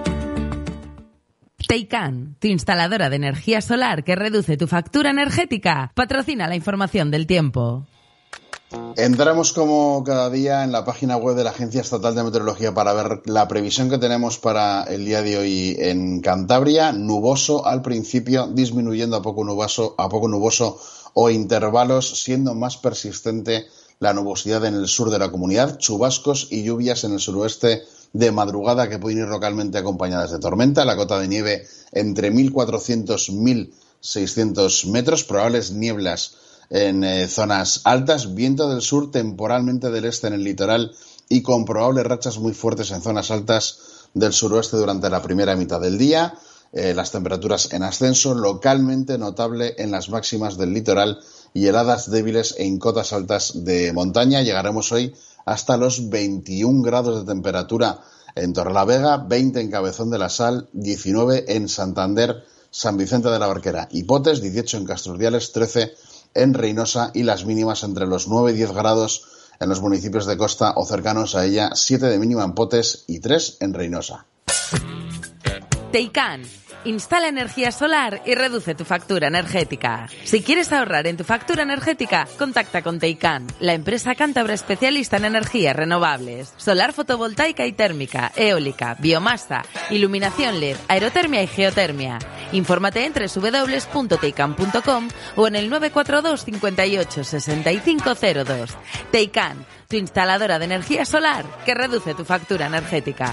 Taycan, tu instaladora de energía solar que reduce tu factura energética, patrocina la información del tiempo. Entramos como cada día en la página web de la Agencia Estatal de Meteorología para ver la previsión que tenemos para el día de hoy en Cantabria. Nuboso al principio, disminuyendo a poco nuboso, a poco nuboso o intervalos, siendo más persistente la nubosidad en el sur de la comunidad, chubascos y lluvias en el suroeste de madrugada que pueden ir localmente acompañadas de tormenta, la cota de nieve entre mil cuatrocientos y mil seiscientos metros, probables nieblas en eh, zonas altas, viento del sur, temporalmente del este en el litoral y con probables rachas muy fuertes en zonas altas del suroeste durante la primera mitad del día. Eh, las temperaturas en ascenso, localmente notable en las máximas del litoral y heladas débiles en cotas altas de montaña. Llegaremos hoy hasta los veintiún grados de temperatura en Torrelavega, veinte en Cabezón de la Sal, diecinueve en Santander, San Vicente de la Barquera y Potes, dieciocho en Castrurdiales, trece en Reynosa y las mínimas entre los nueve y diez grados en los municipios de costa o cercanos a ella, siete de mínima en Potes y tres en Reynosa. Taycan, instala energía solar y reduce tu factura energética. Si quieres ahorrar en tu factura energética, contacta con Taycan, la empresa cántabra especialista en energías renovables, solar fotovoltaica y térmica, eólica, biomasa, iluminación L E D, aerotermia y geotermia. Infórmate en doble u doble u doble u punto taycan punto com o en el nueve cuatro dos, cinco ocho, seis cinco cero dos. Taycan, tu instaladora de energía solar que reduce tu factura energética.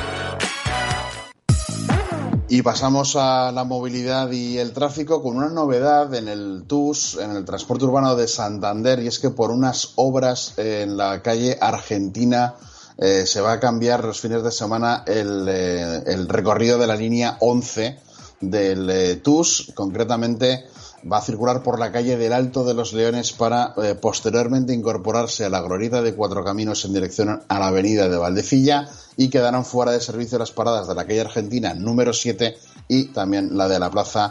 Y pasamos a la movilidad y el tráfico con una novedad en el T U S, en el transporte urbano de Santander, y es que por unas obras en la calle Argentina eh, se va a cambiar los fines de semana el, eh, el recorrido de la línea once del eh, T U S. Concretamente va a circular por la calle del Alto de los Leones para eh, posteriormente incorporarse a la glorieta de Cuatro Caminos en dirección a la avenida de Valdecilla, y quedarán fuera de servicio las paradas de la calle Argentina número siete y también la de la Plaza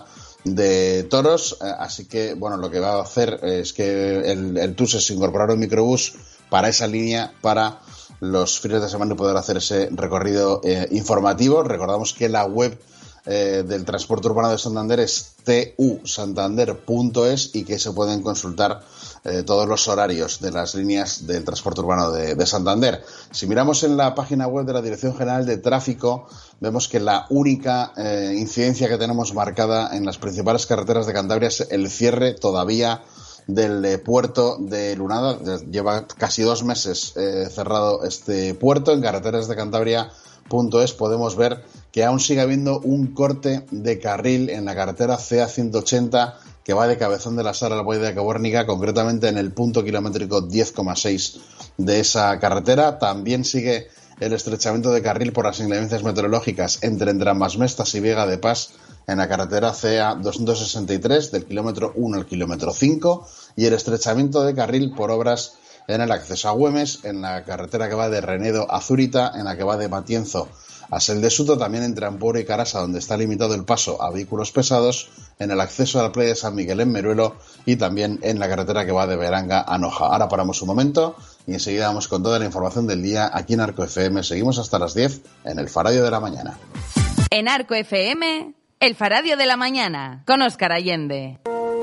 de Toros. Eh, así que, bueno, lo que va a hacer es que el, el T U S es incorporar un microbús para esa línea para los fines de semana y poder hacer ese recorrido eh, informativo. Recordamos que la web Eh, del transporte urbano de Santander es t u santander punto es y que se pueden consultar eh, todos los horarios de las líneas del transporte urbano de, de Santander. Si miramos en la página web de la Dirección General de Tráfico, vemos que la única eh, incidencia que tenemos marcada en las principales carreteras de Cantabria es el cierre todavía del eh, puerto de Lunada. Lleva casi dos meses eh, cerrado este puerto. En carreteras de Cantabria punto es podemos ver que aún sigue habiendo un corte de carril en la carretera C A ciento ochenta que va de Cabezón de la Sal a la Boya de Cabornica, concretamente en el punto kilométrico diez coma seis de esa carretera. También sigue el estrechamiento de carril por las inclemencias meteorológicas entre Entrammasmestas y Vega de Pas en la carretera C A doscientos sesenta y tres del kilómetro uno al kilómetro cinco, y el estrechamiento de carril por obras en el acceso a Güemes, en la carretera que va de Renedo a Zúrita, en la que va de Matienzo a Sel de Suto, también entre Ampuero y Carasa, donde está limitado el paso a vehículos pesados, en el acceso a la playa de San Miguel en Meruelo y también en la carretera que va de Beranga a Noja. Ahora paramos un momento y enseguida vamos con toda la información del día aquí en Arco F M. Seguimos hasta las diez en el Faradio de la Mañana. En Arco F M, el Faradio de la Mañana, con Óscar Allende.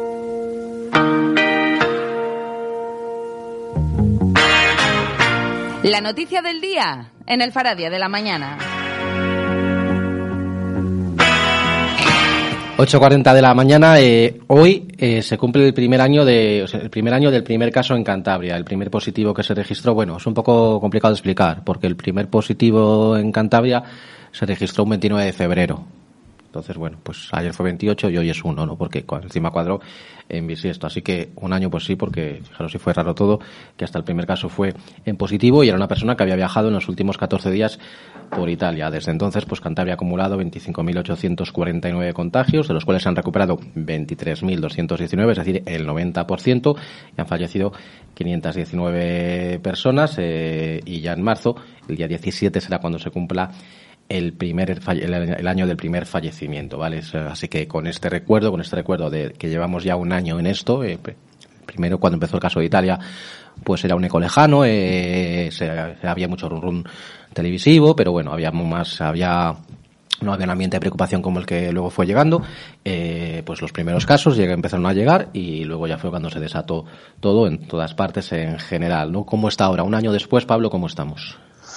La noticia del día en el Faradio de la Mañana. ocho cuarenta de la mañana. Eh, hoy eh, se cumple el primer año de o sea, el primer año del primer caso en Cantabria, el primer positivo que se registró. Bueno, es un poco complicado de explicar, porque el primer positivo en Cantabria se registró un veintinueve de febrero. Entonces, bueno, pues ayer fue veintiocho y hoy es uno, ¿no? Porque encima cuadró en bisiesto. Así que un año, pues sí, porque fijaros si fue raro todo, que hasta el primer caso fue en positivo y era una persona que había viajado en los últimos catorce días por Italia. Desde entonces, pues Cantabria ha acumulado veinticinco mil ochocientos cuarenta y nueve contagios, de los cuales se han recuperado veintitrés mil doscientos diecinueve, es decir, el noventa por ciento, y han fallecido quinientas diecinueve personas, eh, y ya en marzo, el día diecisiete, será cuando se cumpla el primer el, el año del primer fallecimiento, ¿vale? Así que con este recuerdo, con este recuerdo de que llevamos ya un año en esto, eh, primero cuando empezó el caso de Italia, pues era un eco lejano, eh, se, había mucho rum rum televisivo, pero bueno, había más, había no había un ambiente de preocupación como el que luego fue llegando. Eh, pues los primeros casos llega, empezaron a llegar y luego ya fue cuando se desató todo en todas partes en general, ¿no? ¿Cómo está ahora? Un año después, Pablo, ¿cómo estamos?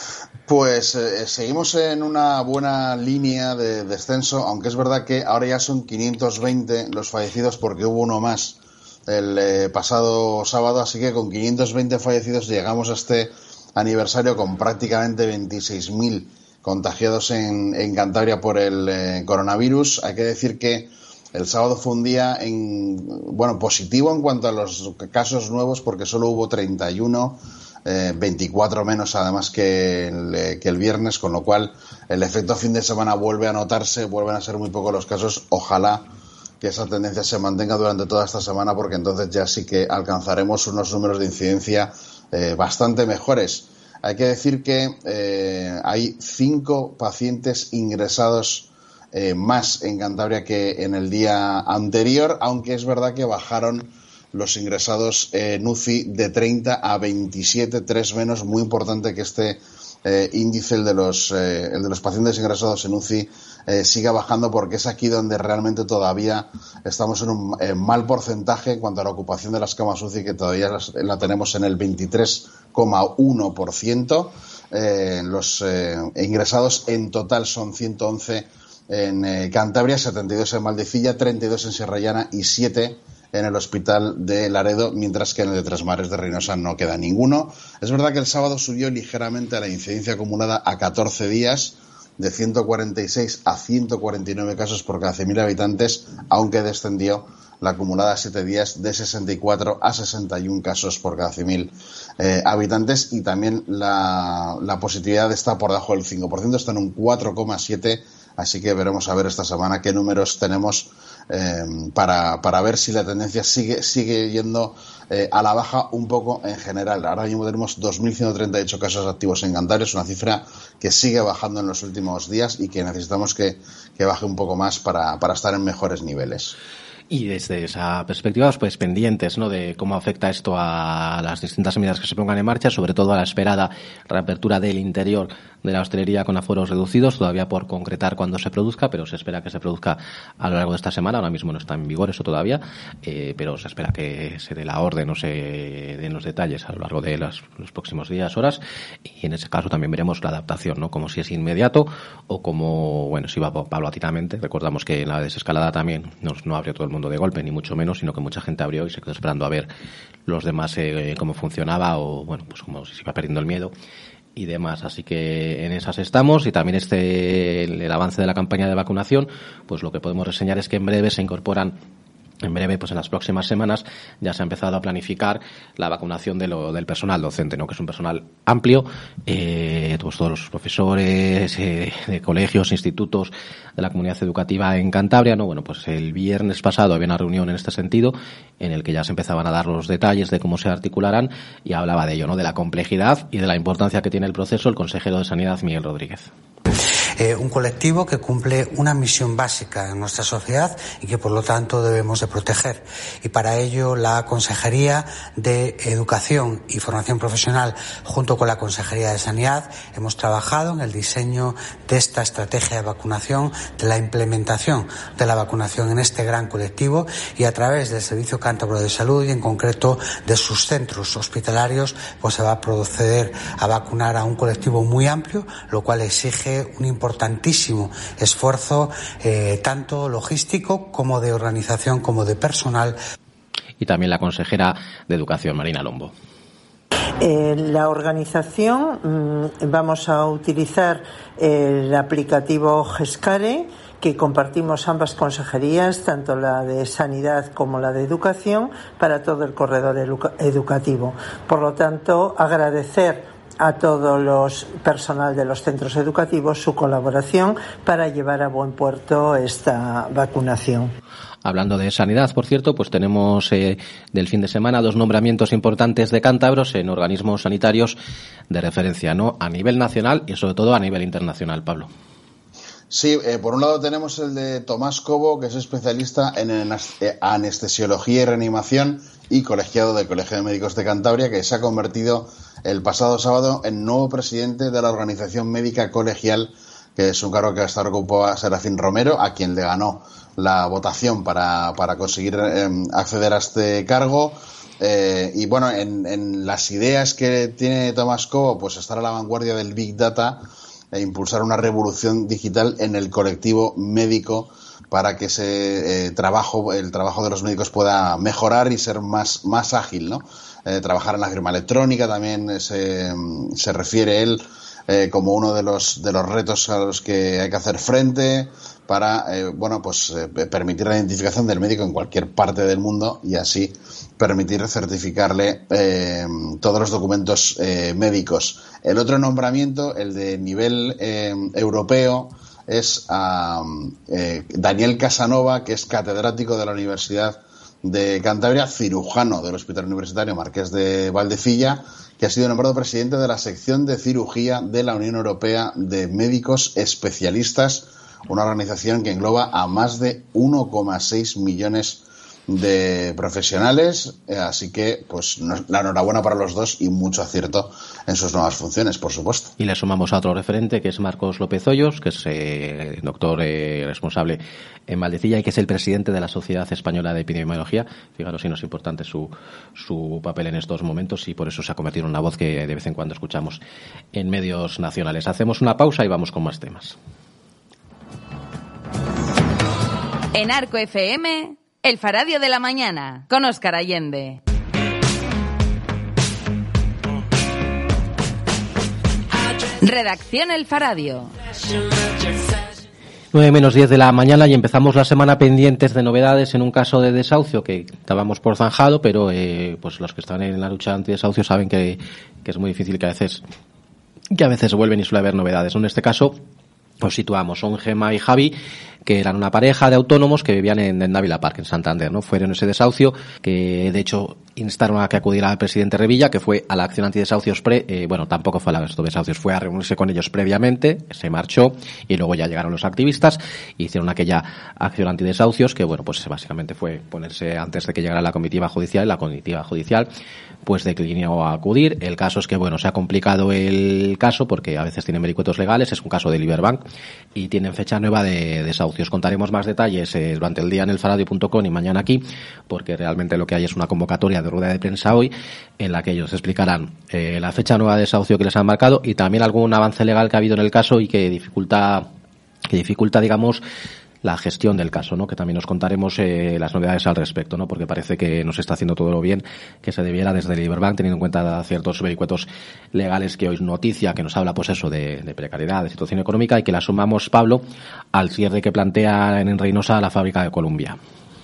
Pues eh, seguimos en una buena línea de descenso, aunque es verdad que ahora ya son quinientos veinte los fallecidos porque hubo uno más el eh, pasado sábado, así que con quinientos veinte fallecidos llegamos a este aniversario con prácticamente veintiséis mil contagiados en, en Cantabria por el eh, coronavirus. Hay que decir que el sábado fue un día en, bueno, positivo en cuanto a los casos nuevos porque solo hubo treinta y uno. Eh, veinticuatro menos además que el, que el viernes, con lo cual el efecto fin de semana vuelve a notarse, vuelven a ser muy pocos los casos. Ojalá que esa tendencia se mantenga durante toda esta semana, porque entonces ya sí que alcanzaremos unos números de incidencia eh, bastante mejores. Hay que decir que eh, hay cinco pacientes ingresados eh, más en Cantabria que en el día anterior, aunque es verdad que bajaron los ingresados en U C I de treinta a veintisiete, tres menos. Muy importante que este eh, índice, el de los eh, el de los pacientes ingresados en U C I, eh, siga bajando, porque es aquí donde realmente todavía estamos en un eh, mal porcentaje en cuanto a la ocupación de las camas U C I, que todavía las, la tenemos en el veintitrés coma uno por ciento. Eh, los eh, ingresados en total son ciento once en eh, Cantabria, setenta y dos en Valdecilla, treinta y dos en Sierra Llana y siete en el hospital de Laredo, mientras que en el de Tres Mares de Reynosa no queda ninguno. Es verdad que el sábado subió ligeramente la incidencia acumulada a catorce días, de ciento cuarenta y seis a ciento cuarenta y nueve casos por cada cien mil habitantes, aunque descendió la acumulada a siete días de sesenta y cuatro a sesenta y uno casos por cada cien mil eh, habitantes, y también la, la positividad está por debajo del cinco por ciento, está en un cuatro coma siete, así que veremos a ver esta semana qué números tenemos eh, para, para ver si la tendencia sigue, sigue yendo eh, a la baja un poco en general. Ahora mismo tenemos dos mil ciento treinta y ocho casos activos en Cantabria, es una cifra que sigue bajando en los últimos días y que necesitamos que, que baje un poco más para, para estar en mejores niveles. Y desde esa perspectiva, pues pendientes, ¿no?, de cómo afecta esto a las distintas medidas que se pongan en marcha, sobre todo a la esperada reapertura del interior de la hostelería con aforos reducidos, todavía por concretar cuándo se produzca, pero se espera que se produzca a lo largo de esta semana. Ahora mismo no está en vigor eso todavía, eh, pero se espera que se dé la orden o se den los detalles a lo largo de los, los próximos días, horas, y en ese caso también veremos la adaptación, ¿no?, como si es inmediato o como, bueno, si va paulatinamente. Recordamos que en la desescalada también no, no abrió todo el mundo de golpe, ni mucho menos, sino que mucha gente abrió y se quedó esperando a ver los demás eh, cómo funcionaba, o bueno, pues como si se iba perdiendo el miedo y demás. Así que en esas estamos, y también este el, el avance de la campaña de vacunación, pues lo que podemos reseñar es que en breve se incorporan En breve, pues en las próximas semanas, ya se ha empezado a planificar la vacunación de lo, del personal docente, ¿no?, que es un personal amplio, eh, pues todos los profesores eh, de colegios, institutos de la comunidad educativa en Cantabria, ¿no? Bueno, pues el viernes pasado había una reunión en este sentido, en el que ya se empezaban a dar los detalles de cómo se articularán, y hablaba de ello, ¿no?, de la complejidad y de la importancia que tiene el proceso el consejero de Sanidad, Miguel Rodríguez. Eh, un colectivo que cumple una misión básica en nuestra sociedad y que por lo tanto debemos de proteger, y para ello la Consejería de Educación y Formación Profesional junto con la Consejería de Sanidad hemos trabajado en el diseño de esta estrategia de vacunación, de la implementación de la vacunación en este gran colectivo, y a través del Servicio Cántabro de Salud y en concreto de sus centros hospitalarios, pues se va a proceder a vacunar a un colectivo muy amplio, lo cual exige un importante importantísimo esfuerzo, eh, tanto logístico como de organización, como de personal. Y también la consejera de Educación, Marina Lombo. Eh, la organización, mmm, vamos a utilizar el aplicativo Gescare, que compartimos ambas consejerías, tanto la de Sanidad como la de Educación, para todo el corredor edu- educativo. Por lo tanto, agradecer a todos los personal de los centros educativos su colaboración para llevar a buen puerto esta vacunación. Hablando de sanidad, por cierto, pues tenemos eh, del fin de semana dos nombramientos importantes de cántabros en organismos sanitarios de referencia, ¿no? A nivel nacional y sobre todo a nivel internacional, Pablo. Sí, eh, por un lado tenemos el de Tomás Cobo, que es especialista en anestesiología y reanimación y colegiado del Colegio de Médicos de Cantabria, que se ha convertido el pasado sábado en nuevo presidente de la Organización Médica Colegial, que es un cargo que hasta ahora ocupaba Serafín Romero, a quien le ganó la votación para, para conseguir eh, acceder a este cargo. Eh, y bueno, en, en las ideas que tiene Tomás Cobo, pues estar a la vanguardia del Big Data e impulsar una revolución digital en el colectivo médico para que ese eh, trabajo, el trabajo de los médicos pueda mejorar y ser más, más ágil, ¿no? Eh, trabajar en la firma electrónica también se, se refiere él eh, como uno de los, de los retos a los que hay que hacer frente para, eh, bueno, pues eh, permitir la identificación del médico en cualquier parte del mundo y así permitir certificarle eh, todos los documentos eh, médicos. El otro nombramiento, el de nivel eh, europeo, es a eh, Daniel Casanova, que es catedrático de la Universidad de Cantabria, cirujano del Hospital Universitario Marqués de Valdecilla, que ha sido nombrado presidente de la sección de cirugía de la Unión Europea de Médicos Especialistas, una organización que engloba a más de uno coma seis millones de profesionales, eh, así que pues la enhorabuena para los dos y mucho acierto en sus nuevas funciones, por supuesto. Y le sumamos a otro referente, que es Marcos López Hoyos, que es eh, doctor eh, responsable en Valdecilla y que es el presidente de la Sociedad Española de Epidemiología. Fijaros si no es importante su, su papel en estos momentos y por eso se ha convertido en una voz que de vez en cuando escuchamos en medios nacionales. Hacemos una pausa y vamos con más temas. En Arco F M, El Faradio de la Mañana, con Óscar Allende. Redacción El Faradio. nueve menos diez de la mañana y empezamos la semana pendientes de novedades en un caso de desahucio que estábamos por zanjado, pero eh, pues los que están en la lucha anti-desahucio saben que, que es muy difícil que a veces que a veces vuelven y suele haber novedades. En este caso os situamos, son Gemma y Javi, que eran una pareja de autónomos que vivían en, en Dávila Park, en Santander, ¿no? Fueron ese desahucio que, de hecho, instaron a que acudiera al presidente Revilla, que fue a la acción antidesahucios pre, eh, bueno, tampoco fue a la acción antidesahucios, fue a reunirse con ellos previamente, se marchó y luego ya llegaron los activistas e hicieron aquella acción antidesahucios que, bueno, pues básicamente fue ponerse antes de que llegara la comitiva judicial, y la comitiva judicial pues declinó a acudir. El caso es que, bueno, se ha complicado el caso porque a veces tienen vericuetos legales, es un caso de Liberbank y tienen fecha nueva de desahucios. Contaremos más detalles eh, durante el día en elfaradio punto com y mañana aquí, porque realmente lo que hay es una convocatoria de rueda de prensa hoy en la que ellos explicarán eh, la fecha nueva de desahucio que les han marcado y también algún avance legal que ha habido en el caso y que dificulta, que dificulta, digamos, la gestión del caso, ¿no? Que también nos contaremos eh, las novedades al respecto, ¿no? Porque parece que no se está haciendo todo lo bien que se debiera desde Liberbank, teniendo en cuenta ciertos vericuetos legales que hoy es noticia, que nos habla, pues eso, de, de precariedad, de situación económica, y que la sumamos, Pablo, al cierre que plantea en Reynosa la fábrica de Columbia.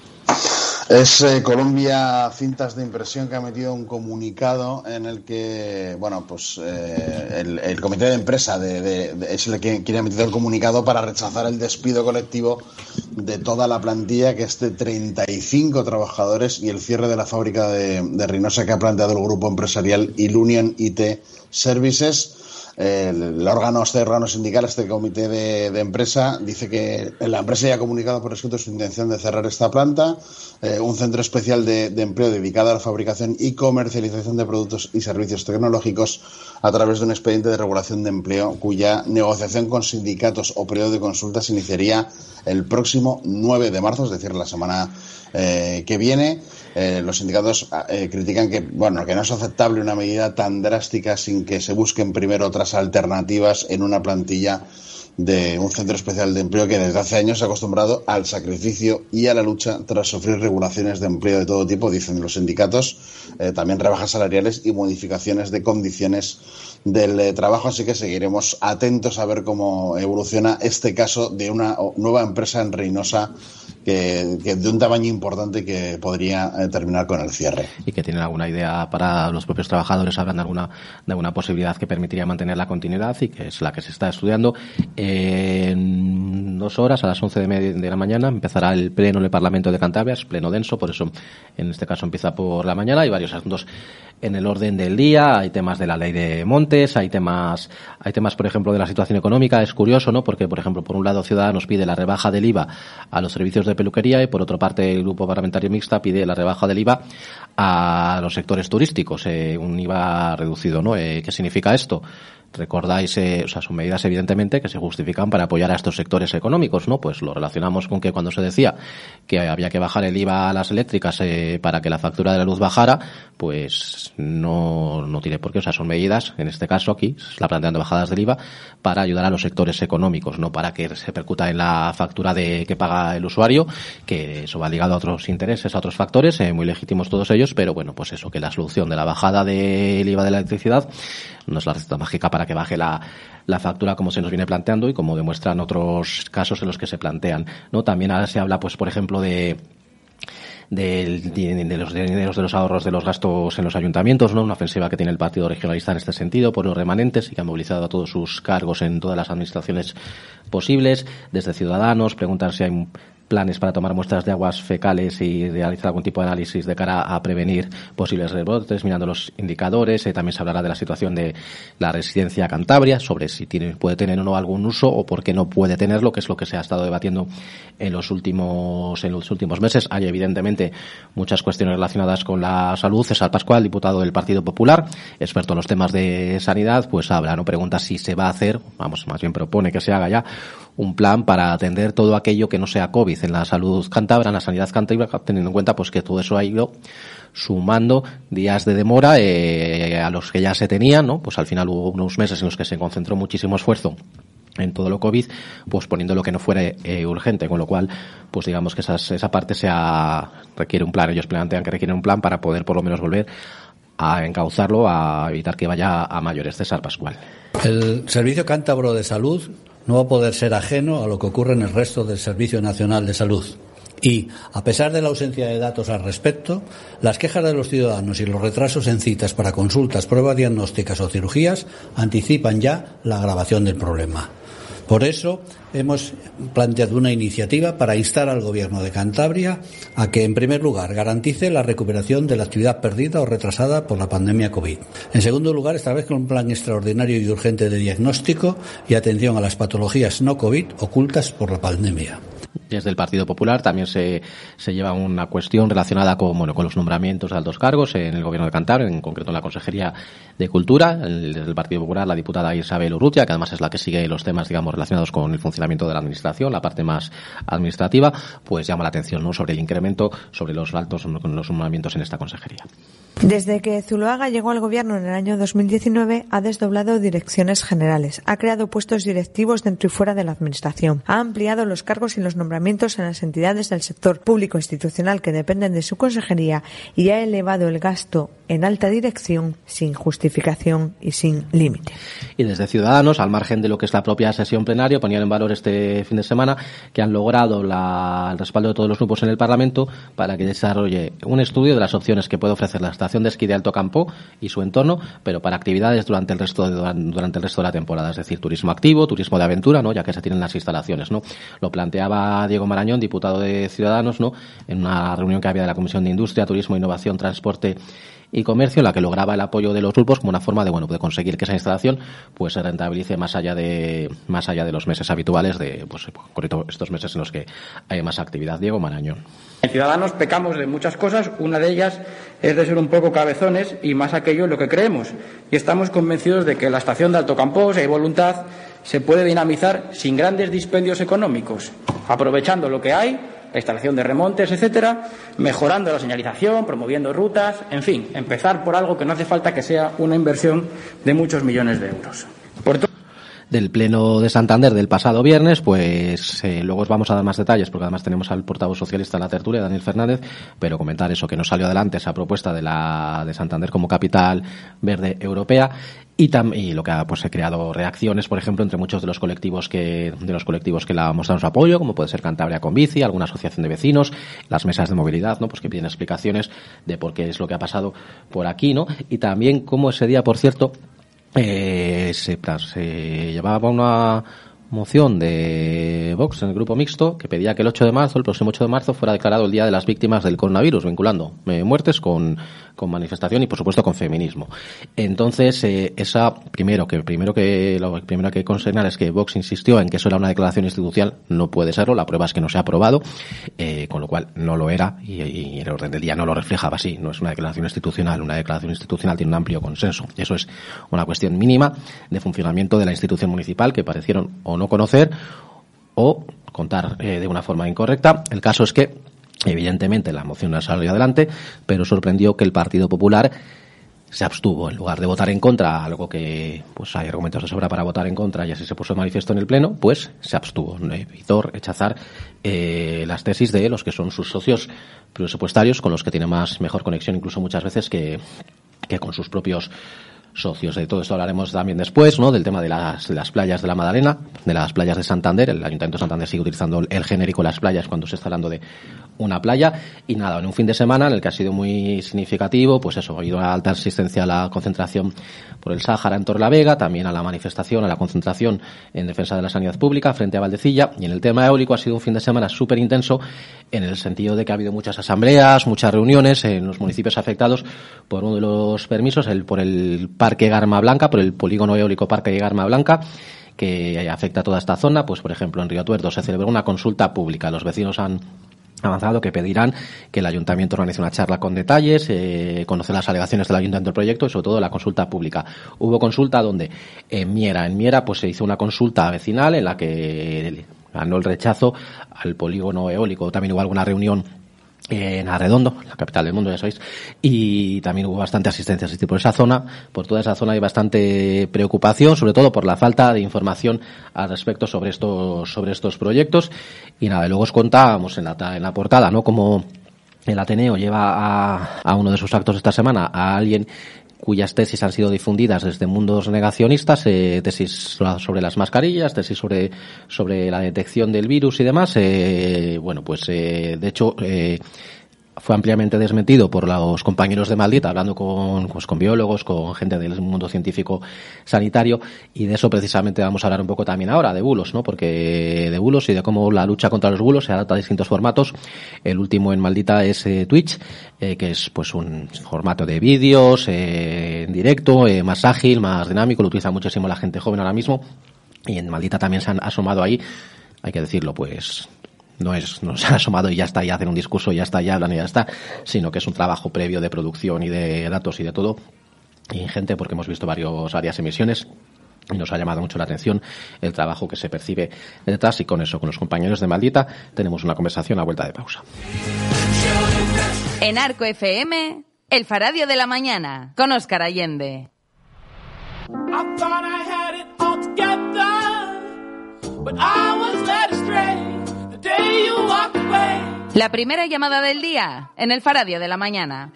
Es eh, Columbia Cintas de Impresión, que ha metido un comunicado en el que, bueno, pues eh, el, el comité de empresa de, de, de, es el que quiere emitir el comunicado para rechazar el despido colectivo de toda la plantilla, que es de treinta y cinco trabajadores, y el cierre de la fábrica de, de Reynosa que ha planteado el grupo empresarial Ilunion I T Services. El, el órgano, este órgano sindical, este comité de, de empresa, dice que la empresa ya ha comunicado por escrito su intención de cerrar esta planta, eh, un centro especial de, de empleo dedicado a la fabricación y comercialización de productos y servicios tecnológicos a través de un expediente de regulación de empleo cuya negociación con sindicatos o periodo de consulta se iniciaría el próximo nueve de marzo, es decir, la semana eh, que viene. Eh, los sindicatos eh, critican que, bueno, que no es aceptable una medida tan drástica sin que se busquen primero otras alternativas en una plantilla de un centro especial de empleo que desde hace años se ha acostumbrado al sacrificio y a la lucha tras sufrir regulaciones de empleo de todo tipo, dicen los sindicatos, eh, también rebajas salariales y modificaciones de condiciones del eh, trabajo. Así que seguiremos atentos a ver cómo evoluciona este caso de una nueva empresa en Reynosa que, que de un tamaño importante que podría eh, terminar con el cierre. Y que tienen alguna idea para los propios trabajadores, hablan de alguna, de alguna posibilidad que permitiría mantener la continuidad y que es la que se está estudiando. En dos horas, a las once de la mañana, empezará el pleno del Parlamento de Cantabria, es pleno denso, por eso en este caso empieza por la mañana. Hay varios asuntos en el orden del día, hay temas de la ley de montes, hay temas, hay temas, por ejemplo, de la situación económica. Es curioso, ¿no? Porque, por ejemplo, por un lado Ciudadanos pide la rebaja del I V A a los servicios de peluquería y, por otra parte, el Grupo Parlamentario Mixta pide la rebaja del I V A a los sectores turísticos, eh, un I V A reducido, ¿no? Eh, ¿Qué significa esto? Recordáis, eh, o sea, son medidas evidentemente que se justifican para apoyar a estos sectores económicos, ¿no? Pues lo relacionamos con que cuando se decía que había que bajar el I V A a las eléctricas eh, para que la factura de la luz bajara, pues no, no tiene por qué, o sea, son medidas, en este caso aquí, se está planteando bajadas del I V A para ayudar a los sectores económicos, no para que se percuta en la factura de que paga el usuario, que eso va ligado a otros intereses, a otros factores, eh, muy legítimos todos ellos, pero bueno, pues eso, que la solución de la bajada del I V A de la electricidad no es la receta mágica para que baje la, la factura como se nos viene planteando y como demuestran otros casos en los que se plantean, ¿no? También ahora se habla, pues, por ejemplo, de de, de, de los dineros de los ahorros de los gastos en los ayuntamientos, ¿no? Una ofensiva que tiene el Partido Regionalista en este sentido por los remanentes y que ha movilizado a todos sus cargos en todas las administraciones posibles. Desde Ciudadanos preguntan si hay planes para tomar muestras de aguas fecales y realizar algún tipo de análisis de cara a prevenir posibles rebrotes, mirando los indicadores. Eh, también se hablará de la situación de la residencia Cantabria, sobre si tiene, puede tener o no algún uso o por qué no puede tenerlo, que es lo que se ha estado debatiendo en los últimos en los últimos meses. Hay evidentemente muchas cuestiones relacionadas con la salud. César Pascual, diputado del Partido Popular, experto en los temas de sanidad, pues habla, no pregunta si se va a hacer, vamos, más bien propone que se haga ya un plan para atender todo aquello que no sea COVID en la salud cántabra, en la sanidad cántabra, teniendo en cuenta pues que todo eso ha ido sumando días de demora eh, a los que ya se tenían, ¿no? Pues al final hubo unos meses en los que se concentró muchísimo esfuerzo en todo lo COVID, pues poniendo lo que no fuera eh, urgente, con lo cual, pues digamos que esas, esa parte se ha, requiere un plan. Ellos plantean que requiere un plan para poder por lo menos volver a encauzarlo, a evitar que vaya a mayores. César Pascual. El Servicio Cántabro de Salud no va a poder ser ajeno a lo que ocurre en el resto del Servicio Nacional de Salud. Y, a pesar de la ausencia de datos al respecto, las quejas de los ciudadanos y los retrasos en citas para consultas, pruebas diagnósticas o cirugías anticipan ya la agravación del problema. Por eso hemos planteado una iniciativa para instar al Gobierno de Cantabria a que, en primer lugar, garantice la recuperación de la actividad perdida o retrasada por la pandemia COVID. En segundo lugar, establezca un plan extraordinario y urgente de diagnóstico y atención a las patologías no COVID ocultas por la pandemia. Desde el Partido Popular también se, se lleva una cuestión relacionada con, bueno, con los nombramientos de altos cargos en el Gobierno de Cantabria, en concreto en la Consejería de Cultura. El, desde el Partido Popular, la diputada Isabel Urrutia, que además es la que sigue los temas, digamos, relacionados con el funcionamiento de la Administración, la parte más administrativa, pues llama la atención, ¿no?, sobre el incremento, sobre los altos con los nombramientos en esta consejería. Desde que Zuloaga llegó al Gobierno en el año dos mil diecinueve, ha desdoblado direcciones generales, ha creado puestos directivos dentro y fuera de la Administración, ha ampliado los cargos y los nombramientos en las entidades del sector público institucional que dependen de su consejería y ha elevado el gasto en alta dirección sin justificación y sin límite. Y desde Ciudadanos, al margen de lo que es la propia sesión plenaria, ponían en valor este fin de semana que han logrado la, el respaldo de todos los grupos en el Parlamento para que desarrolle un estudio de las opciones que puede ofrecer la estación de esquí de Alto Campo y su entorno, pero para actividades durante el resto de, durante el resto de la temporada, es decir, turismo activo, turismo de aventura, ¿no?, ya que se tienen las instalaciones, ¿no? Lo planteaba Diego Marañón, diputado de Ciudadanos, ¿no?, en una reunión que había de la Comisión de Industria, Turismo, Innovación, Transporte y Comercio, en la que lograba el apoyo de los grupos como una forma de, bueno, de conseguir que esa instalación pues se rentabilice más allá de más allá de los meses habituales, de pues concreto estos meses en los que hay más actividad. Diego Marañón. En Ciudadanos pecamos de muchas cosas, una de ellas es de ser un poco cabezones y más aquello en lo que creemos. Y estamos convencidos de que la estación de Alto Campo, si hay voluntad, se puede dinamizar sin grandes dispendios económicos, aprovechando lo que hay, la instalación de remontes, etcétera, mejorando la señalización, promoviendo rutas, en fin, empezar por algo que no hace falta que sea una inversión de muchos millones de euros. Por to- del Pleno de Santander del pasado viernes, pues eh, luego os vamos a dar más detalles, porque además tenemos al portavoz socialista en la tertulia, Daniel Fernández, pero comentar eso, que no salió adelante esa propuesta de la de Santander como capital verde europea. Y, tam, y lo que ha pues, he creado reacciones, por ejemplo, entre muchos de los colectivos que de los colectivos que la mostraron su apoyo, como puede ser Cantabria con Bici, alguna asociación de vecinos, las mesas de movilidad, ¿no? Pues que piden explicaciones de por qué es lo que ha pasado por aquí, ¿no? Y también cómo ese día, por cierto, eh, se, se llevaba una moción de Vox en el grupo mixto que pedía que el ocho de marzo, el próximo ocho de marzo, fuera declarado el Día de las Víctimas del Coronavirus, vinculando eh, muertes con, con manifestación y, por supuesto, con feminismo. Entonces, eh, esa, primero que primero que lo primero que hay que consignar es que Vox insistió en que eso era una declaración institucional, no puede serlo, la prueba es que no se ha aprobado, eh, con lo cual no lo era y, y el orden del día no lo reflejaba así, no es una declaración institucional, una declaración institucional tiene un amplio consenso, eso es una cuestión mínima de funcionamiento de la institución municipal que parecieron o no no conocer o contar eh, de una forma incorrecta. El caso es que, evidentemente, la moción no salió adelante, pero sorprendió que el Partido Popular se abstuvo en lugar de votar en contra, algo que pues hay argumentos de sobra para votar en contra y así se puso de manifiesto en el Pleno, pues se abstuvo, evitó rechazar eh, las tesis de los que son sus socios presupuestarios, con los que tiene más mejor conexión incluso muchas veces que, que con sus propios socios. De todo esto hablaremos también después, ¿no? Del tema de las, de las playas de la Madalena, de las playas de Santander. El Ayuntamiento de Santander sigue utilizando el genérico las playas cuando se está hablando de una playa. Y nada, en un fin de semana en el que ha sido muy significativo, pues eso, ha habido una alta asistencia a la concentración por el Sáhara en Torlavega, también a la manifestación, a la concentración en defensa de la sanidad pública frente a Valdecilla. Y en el tema eólico ha sido un fin de semana súper intenso en el sentido de que ha habido muchas asambleas, muchas reuniones en los municipios afectados por uno de los permisos, el por el Parque Garma Blanca, por el polígono eólico Parque Garma Blanca, que afecta a toda esta zona. Pues, por ejemplo, en Río Tuerto se celebró una consulta pública. Los vecinos han avanzado que pedirán que el ayuntamiento organice una charla con detalles, eh, conocer las alegaciones del ayuntamiento del proyecto y, sobre todo, la consulta pública. Hubo consulta donde en Miera, en Miera, pues se hizo una consulta vecinal en la que ganó el rechazo al polígono eólico. También hubo alguna reunión en Arredondo, la capital del mundo, ya sabéis, y también hubo bastante asistencia asistir por esa zona. Por toda esa zona hay bastante preocupación, sobre todo por la falta de información al respecto sobre estos sobre estos proyectos. Y nada, y luego os contábamos en la, en la portada, ¿no?, como el Ateneo lleva a, a uno de sus actos esta semana a alguien cuyas tesis han sido difundidas desde mundos negacionistas, eh, tesis sobre las mascarillas, tesis sobre sobre la detección del virus y demás. Eh, bueno, pues eh, de hecho eh, fue ampliamente desmentido por los compañeros de Maldita, hablando con, pues, con biólogos, con gente del mundo científico sanitario, y de eso precisamente vamos a hablar un poco también ahora, de bulos, ¿no? Porque de bulos y de cómo la lucha contra los bulos se adapta a distintos formatos. El último en Maldita es eh, Twitch, eh, que es pues un formato de vídeos eh, en directo, eh, más ágil, más dinámico, lo utiliza muchísimo la gente joven ahora mismo, y en Maldita también se han asomado ahí, hay que decirlo, pues no es, no se han asomado y ya está, y hacen un discurso y ya está, ya hablan y ya está, sino que es un trabajo previo de producción y de datos y de todo, ingente, porque hemos visto varios, varias emisiones y nos ha llamado mucho la atención el trabajo que se percibe detrás. Y con eso, con los compañeros de Maldita, tenemos una conversación a vuelta de pausa. En Arco F M, El Faradio de la Mañana, con Óscar Allende. I thought I had it all together, but I was led astray. La primera llamada del día en El Faradio de la Mañana.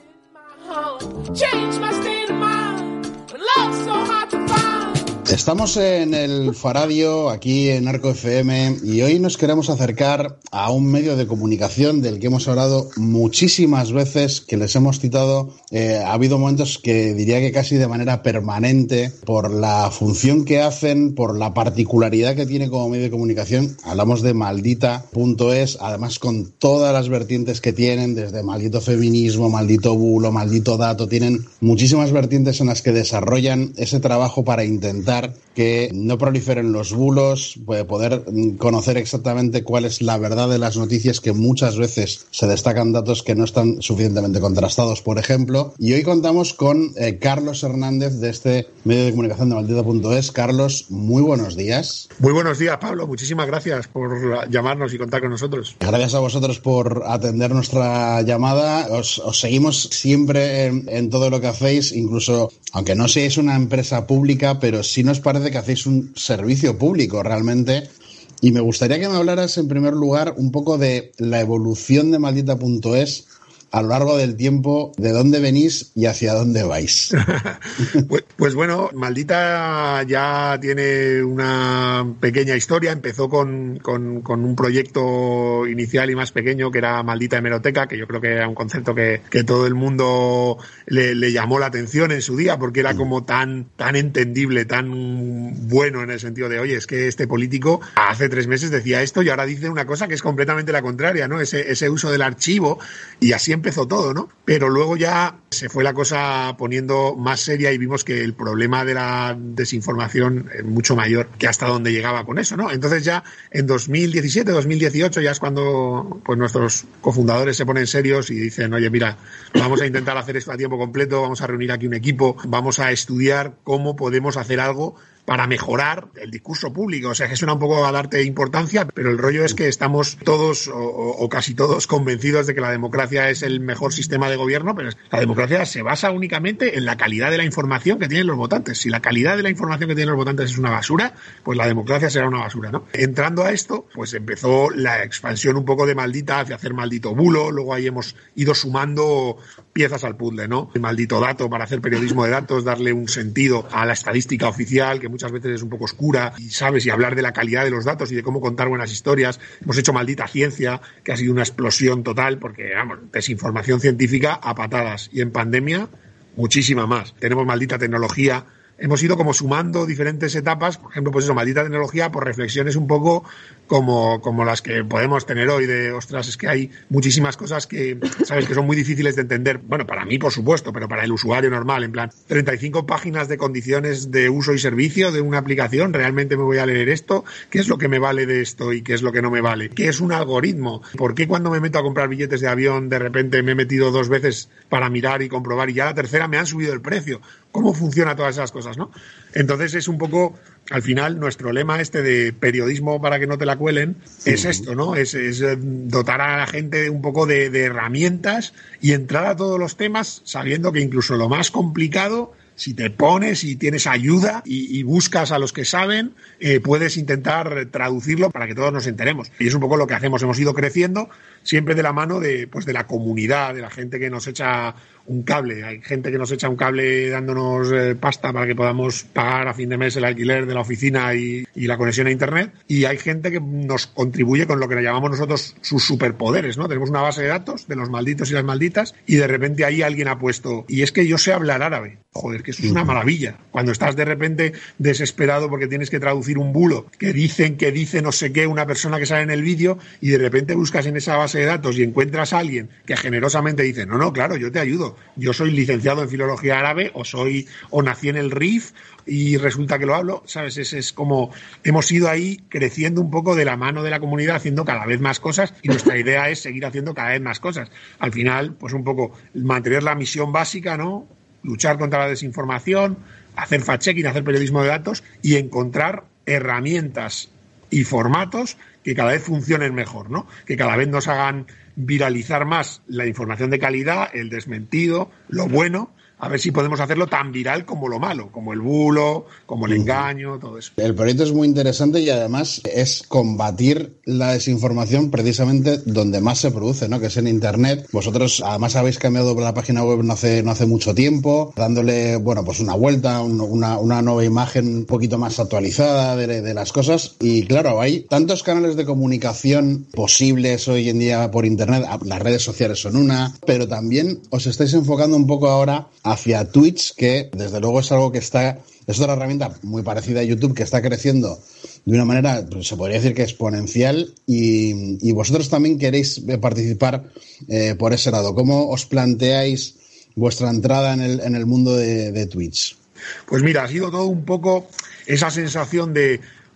Estamos en el Faradio, aquí en Arco F M, y hoy nos queremos acercar a un medio de comunicación del que hemos hablado muchísimas veces, que les hemos citado. Eh, ha habido momentos que diría que casi de manera permanente, por la función que hacen, por la particularidad que tiene como medio de comunicación. Hablamos de maldita punto es, además con todas las vertientes que tienen, desde maldito feminismo, maldito bulo, maldito dato. Tienen muchísimas vertientes en las que desarrollan ese trabajo para intentar que no proliferen los bulos, poder conocer exactamente cuál es la verdad de las noticias, que muchas veces se destacan datos que no están suficientemente contrastados, por ejemplo. Y hoy contamos con eh, Carlos Hernández, de este medio de comunicación de maldita punto es. Carlos, muy buenos días. Muy buenos días, Pablo. Muchísimas gracias por llamarnos y contar con nosotros. Gracias a vosotros por atender nuestra llamada. Os, os seguimos siempre en, en todo lo que hacéis, incluso aunque no seáis una empresa pública, pero sí no os parece que hacéis un servicio público realmente. Y me gustaría que me hablaras en primer lugar un poco de la evolución de Maldita punto es a lo largo del tiempo, de dónde venís y hacia dónde vais. pues, pues bueno, Maldita ya tiene una pequeña historia. Empezó con, con, con un proyecto inicial y más pequeño que era Maldita Hemeroteca, que yo creo que era un concepto que, que todo el mundo le, le llamó la atención en su día, porque era como tan, tan entendible, tan bueno en el sentido de, oye, es que este político hace tres meses decía esto y ahora dice una cosa que es completamente la contraria, ¿no? Ese, ese uso del archivo, y así empezó todo, ¿no? Pero luego ya se fue la cosa poniendo más seria y vimos que el problema de la desinformación es mucho mayor que hasta donde llegaba con eso, ¿no? Entonces ya en dos mil diecisiete, dos mil dieciocho ya es cuando pues nuestros cofundadores se ponen serios y dicen, oye, mira, vamos a intentar hacer esto a tiempo completo, vamos a reunir aquí un equipo, vamos a estudiar cómo podemos hacer algo para mejorar el discurso público. O sea, que suena un poco a darte importancia, pero el rollo es que estamos todos o, o casi todos convencidos de que la democracia es el mejor sistema de gobierno, pero la democracia se basa únicamente en la calidad de la información que tienen los votantes. Si la calidad de la información que tienen los votantes es una basura, pues la democracia será una basura, ¿no? Entrando a esto, pues empezó la expansión un poco de Maldita hacia hacer Maldito Bulo, luego ahí hemos ido sumando piezas al puzzle, ¿no? El Maldito Dato para hacer periodismo de datos, darle un sentido a la estadística oficial, que muchas veces es un poco oscura, y sabes, y hablar de la calidad de los datos y de cómo contar buenas historias. Hemos hecho Maldita Ciencia, que ha sido una explosión total, porque, vamos, desinformación científica a patadas, y en pandemia muchísima más. Tenemos Maldita Tecnología. Hemos ido como sumando diferentes etapas, por ejemplo, pues eso, Maldita Tecnología, por reflexiones un poco como, como las que podemos tener hoy de, ostras, es que hay muchísimas cosas que, sabes, que son muy difíciles de entender. Bueno, para mí, por supuesto, pero para el usuario normal, en plan, treinta y cinco páginas de condiciones de uso y servicio de una aplicación, ¿realmente me voy a leer esto? ¿Qué es lo que me vale de esto y qué es lo que no me vale? ¿Qué es un algoritmo? ¿Por qué cuando me meto a comprar billetes de avión, de repente me he metido dos veces para mirar y comprobar y ya la tercera me han subido el precio? ¿Cómo funciona todas esas cosas, no? Entonces es un poco, al final, nuestro lema este de periodismo para que no te la cuelen, sí. Es esto, ¿no? Es, es dotar a la gente un poco de, de herramientas y entrar a todos los temas sabiendo que incluso lo más complicado, si te pones y tienes ayuda y, y buscas a los que saben, eh, puedes intentar traducirlo para que todos nos enteremos. Y es un poco lo que hacemos. Hemos ido creciendo siempre de la mano de, pues, de la comunidad, de la gente que nos echa un cable. Hay gente que nos echa un cable dándonos eh, pasta para que podamos pagar a fin de mes el alquiler de la oficina y, y la conexión a internet. Y hay gente que nos contribuye con lo que le llamamos nosotros sus superpoderes, ¿no? Tenemos una base de datos de los malditos y las malditas y de repente ahí alguien ha puesto, y es que yo sé hablar árabe. Joder, que eso es una maravilla. Cuando estás de repente desesperado porque tienes que traducir un bulo que dicen que dice no sé qué una persona que sale en el vídeo y de repente buscas en esa base de datos y encuentras a alguien que generosamente dice, no, no, claro, yo te ayudo. Yo soy licenciado en filología árabe o soy o nací en el R I F y resulta que lo hablo, ¿sabes? Es, es como hemos ido ahí creciendo un poco de la mano de la comunidad, haciendo cada vez más cosas y nuestra idea es seguir haciendo cada vez más cosas. Al final, pues un poco mantener la misión básica, ¿no? Luchar contra la desinformación, hacer fact-checking, hacer periodismo de datos y encontrar herramientas y formatos que cada vez funcionen mejor, ¿no? Que cada vez nos hagan viralizar más la información de calidad, el desmentido, lo bueno, a ver si podemos hacerlo tan viral como lo malo, como el bulo, como el engaño, todo eso. El proyecto es muy interesante y además es combatir la desinformación precisamente donde más se produce, ¿no? Que es en Internet. Vosotros además habéis cambiado la página web no hace no hace mucho tiempo, dándole, bueno, pues una vuelta, un, una, una nueva imagen un poquito más actualizada de, de las cosas. Y claro, hay tantos canales de comunicación posibles hoy en día por Internet, las redes sociales son una, pero también os estáis enfocando un poco ahora hacia Twitch, que desde luego es algo que está, es otra herramienta muy parecida a YouTube que está creciendo de una manera, pues, se podría decir que exponencial, y, y vosotros también queréis participar eh, por ese lado. ¿Cómo os planteáis vuestra entrada en el, en el mundo de, de Twitch? Pues mira, ha sido todo un poco esa sensación de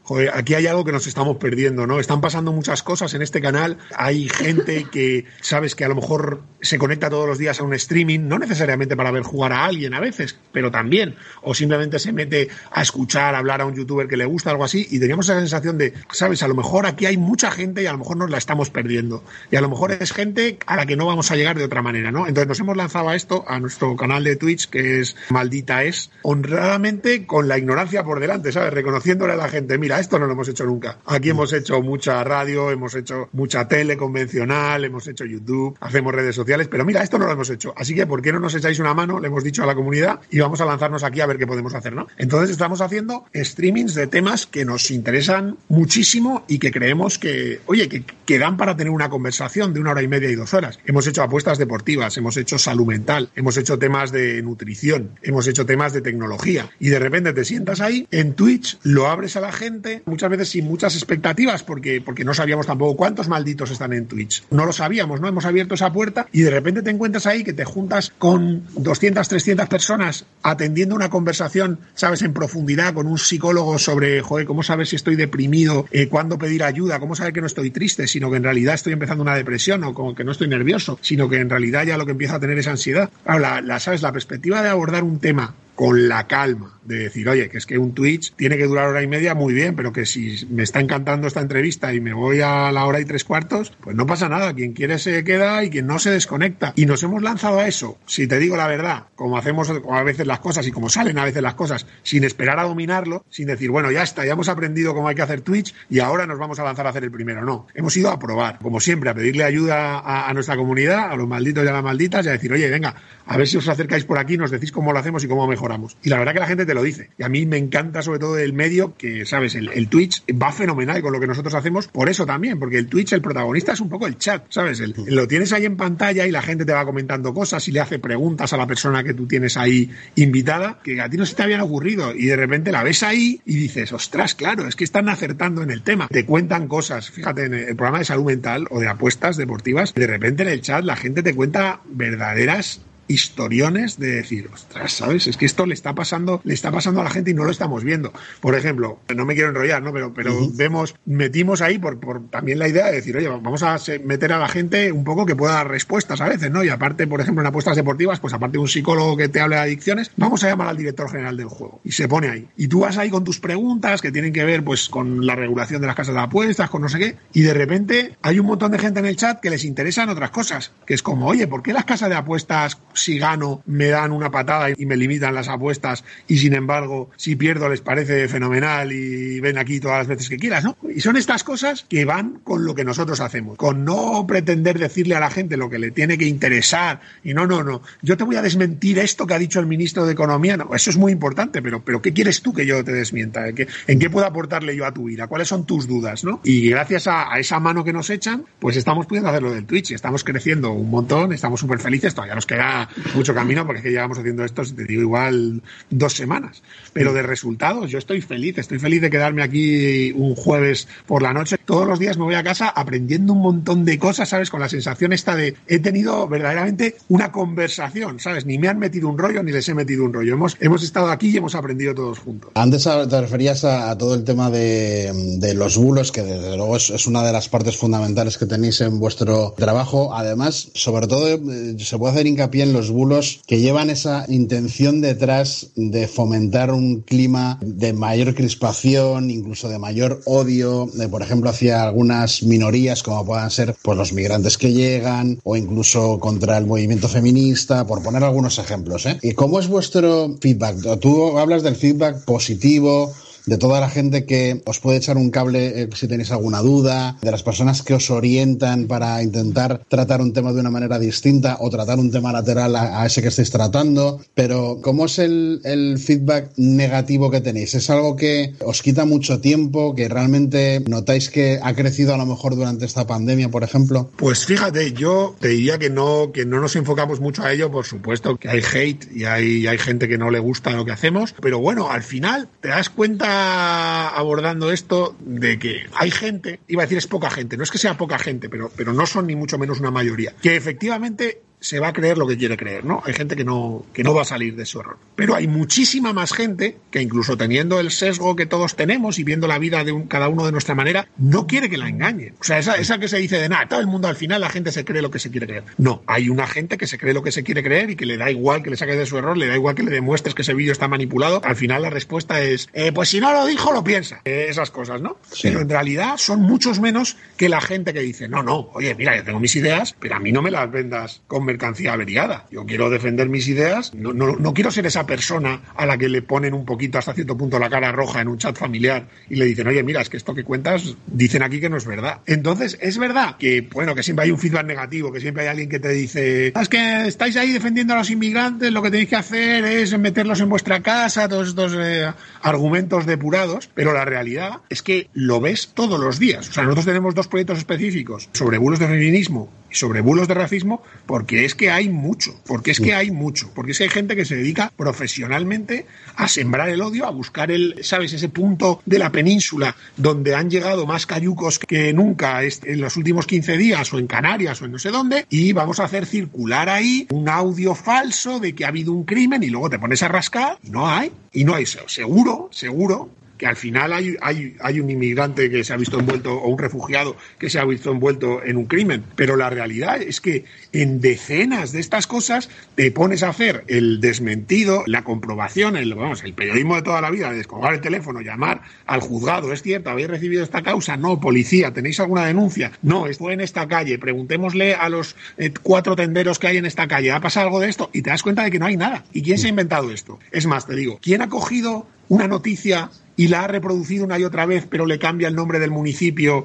joder, aquí hay algo que nos estamos perdiendo, ¿no? Están pasando muchas cosas en este canal, hay gente que, sabes, que a lo mejor se conecta todos los días a un streaming, no necesariamente para ver jugar a alguien a veces, pero también, o simplemente se mete a escuchar, a hablar a un youtuber que le gusta, algo así, y teníamos esa sensación de, sabes, a lo mejor aquí hay mucha gente y a lo mejor nos la estamos perdiendo, y a lo mejor es gente a la que no vamos a llegar de otra manera, ¿no? Entonces nos hemos lanzado a esto, a nuestro canal de Twitch, que es Maldita Es, honradamente con la ignorancia por delante, ¿sabes? Reconociéndole a la gente, mira, esto no lo hemos hecho nunca. Aquí hemos hecho mucha radio, hemos hecho mucha tele convencional, hemos hecho YouTube, hacemos redes sociales, pero mira, esto no lo hemos hecho. Así que, ¿por qué no nos echáis una mano? Le hemos dicho a la comunidad y vamos a lanzarnos aquí a ver qué podemos hacer, ¿no? Entonces estamos haciendo streamings de temas que nos interesan muchísimo y que creemos que, oye, que, que dan para tener una conversación de una hora y media y dos horas. Hemos hecho apuestas deportivas, hemos hecho salud mental, hemos hecho temas de nutrición, hemos hecho temas de tecnología, y de repente te sientas ahí en Twitch, lo abres a la gente, muchas veces sin muchas expectativas, porque, porque no sabíamos tampoco cuántos malditos están en Twitch. No lo sabíamos, ¿no? Hemos abierto esa puerta y de repente te encuentras ahí que te juntas con doscientas, trescientas personas atendiendo una conversación, ¿sabes?, en profundidad con un psicólogo sobre, joder, ¿cómo saber si estoy deprimido? Eh, ¿Cuándo pedir ayuda? ¿Cómo saber que no estoy triste, sino que en realidad estoy empezando una depresión, o como que no estoy nervioso, sino que en realidad ya lo que empiezo a tener es ansiedad? Claro, la, la, ¿sabes? La perspectiva de abordar un tema con la calma, de decir, oye, que es que un Twitch tiene que durar hora y media, muy bien, pero que si me está encantando esta entrevista y me voy a la hora y tres cuartos, pues no pasa nada, quien quiere se queda y quien no se desconecta. Y nos hemos lanzado a eso, si te digo la verdad, como hacemos a veces las cosas y como salen a veces las cosas, sin esperar a dominarlo, sin decir, bueno, ya está, ya hemos aprendido cómo hay que hacer Twitch y ahora nos vamos a lanzar a hacer el primero. No, hemos ido a probar, como siempre, a pedirle ayuda a, a nuestra comunidad, a los malditos y a las malditas, y a decir, oye, venga, a ver si os acercáis por aquí, nos decís cómo lo hacemos y cómo mejoramos. Y la verdad que la gente te lo dice. Y a mí me encanta sobre todo el medio, que, ¿sabes? El, el Twitch va fenomenal con lo que nosotros hacemos, por eso también, porque el Twitch, el protagonista es un poco el chat, ¿sabes? El, lo tienes ahí en pantalla y la gente te va comentando cosas y le hace preguntas a la persona que tú tienes ahí invitada, que a ti no se te habían ocurrido, y de repente la ves ahí y dices, ostras, claro, es que están acertando en el tema. Te cuentan cosas, fíjate, en el programa de salud mental o de apuestas deportivas, de repente en el chat la gente te cuenta verdaderas historiones de decir, ostras, ¿sabes? Es que esto le está pasando, le está pasando a la gente y no lo estamos viendo. Por ejemplo, no me quiero enrollar, ¿no? Pero, pero uh-huh. vemos, metimos ahí por, por también la idea de decir, oye, vamos a meter a la gente un poco que pueda dar respuestas a veces, ¿no? Y aparte, por ejemplo, en apuestas deportivas, pues aparte de un psicólogo que te hable de adicciones, vamos a llamar al director general del juego. Y se pone ahí. Y tú vas ahí con tus preguntas que tienen que ver, pues, con la regulación de las casas de apuestas, con no sé qué, y de repente hay un montón de gente en el chat que les interesan otras cosas, que es como, oye, ¿por qué las casas de apuestas, si gano, me dan una patada y me limitan las apuestas, y sin embargo, si pierdo les parece fenomenal y ven aquí todas las veces que quieras, ¿no? Y son estas cosas que van con lo que nosotros hacemos, con no pretender decirle a la gente lo que le tiene que interesar, y no, no, no, yo te voy a desmentir esto que ha dicho el ministro de Economía, no, eso es muy importante, pero, pero ¿qué quieres tú que yo te desmienta? ¿En qué, en qué puedo aportarle yo a tu vida? ¿Cuáles son tus dudas, no? Y gracias a, a esa mano que nos echan, pues estamos pudiendo hacer lo del Twitch, y estamos creciendo un montón, estamos súper felices, todavía nos queda mucho camino porque es que llevamos haciendo esto, te digo, igual dos semanas, pero de resultados yo estoy feliz, estoy feliz de quedarme aquí un jueves por la noche, todos los días me voy a casa aprendiendo un montón de cosas, ¿sabes? Con la sensación esta de he tenido verdaderamente una conversación, ¿sabes? Ni me han metido un rollo ni les he metido un rollo, hemos, hemos estado aquí y hemos aprendido todos juntos. Antes te referías a, a todo el tema de, de los bulos, que desde luego es, es una de las partes fundamentales que tenéis en vuestro trabajo. Además, sobre todo, eh, se puede hacer hincapié en los bulos que llevan esa intención detrás de fomentar un clima de mayor crispación, incluso de mayor odio, de, por ejemplo, hacia algunas minorías, como puedan ser pues los migrantes que llegan, o incluso contra el movimiento feminista, por poner algunos ejemplos, ¿eh? ¿Y cómo es vuestro feedback? Tú hablas del feedback positivo, de toda la gente que os puede echar un cable eh, si tenéis alguna duda, de las personas que os orientan para intentar tratar un tema de una manera distinta o tratar un tema lateral a, a ese que estáis tratando, pero ¿cómo es el, el feedback negativo que tenéis? ¿Es algo que os quita mucho tiempo, que realmente notáis que ha crecido a lo mejor durante esta pandemia, por ejemplo? Pues fíjate, yo te diría que no, que no nos enfocamos mucho a ello, por supuesto que hay hate y hay, y hay gente que no le gusta lo que hacemos, pero bueno, al final te das cuenta abordando esto de que hay gente, iba a decir es poca gente, no es que sea poca gente, pero, pero no son ni mucho menos una mayoría, que efectivamente se va a creer lo que quiere creer, ¿no? Hay gente que no, que no va a salir de su error. Pero hay muchísima más gente que, incluso teniendo el sesgo que todos tenemos y viendo la vida de un, cada uno de nuestra manera, no quiere que la engañen. O sea, esa, esa que se dice de nada, todo el mundo al final la gente se cree lo que se quiere creer. No, hay una gente que se cree lo que se quiere creer y que le da igual que le saques de su error, le da igual que le demuestres que ese vídeo está manipulado. Al final la respuesta es, eh, pues si no lo dijo, lo piensa. Eh, esas cosas, ¿no? Sí. Pero en realidad son muchos menos que la gente que dice, no, no, oye, mira, yo tengo mis ideas, pero a mí no me las vendas con mercancía averiada. Yo quiero defender mis ideas, no, no, no quiero ser esa persona a la que le ponen un poquito hasta cierto punto la cara roja en un chat familiar y le dicen, oye, mira, es que esto que cuentas dicen aquí que no es verdad. Entonces, es verdad que, bueno, que siempre hay un feedback negativo, que siempre hay alguien que te dice, es que estáis ahí defendiendo a los inmigrantes, lo que tenéis que hacer es meterlos en vuestra casa, todos estos eh, argumentos depurados, pero la realidad es que lo ves todos los días. O sea, nosotros tenemos dos proyectos específicos sobre bulos de feminismo y sobre bulos de racismo, porque es que hay mucho, porque es que hay mucho, porque es que hay gente que se dedica profesionalmente a sembrar el odio, a buscar el, ¿sabes?, ese punto de la península donde han llegado más cayucos que nunca en los últimos quince días, o en Canarias, o en no sé dónde, y vamos a hacer circular ahí un audio falso de que ha habido un crimen, y luego te pones a rascar, y no hay, y no hay, seguro, seguro, que al final hay, hay, hay un inmigrante que se ha visto envuelto, o un refugiado que se ha visto envuelto en un crimen. Pero la realidad es que en decenas de estas cosas te pones a hacer el desmentido, la comprobación, el, vamos, el periodismo de toda la vida, de descolgar el teléfono, llamar al juzgado, es cierto, ¿habéis recibido esta causa? No, policía, ¿tenéis alguna denuncia? No, estuve en esta calle, preguntémosle a los eh, cuatro tenderos que hay en esta calle, ¿ha pasado algo de esto? Y te das cuenta de que no hay nada. ¿Y quién se ha inventado esto? Es más, te digo, ¿quién ha cogido una noticia y la ha reproducido una y otra vez, pero le cambia el nombre del municipio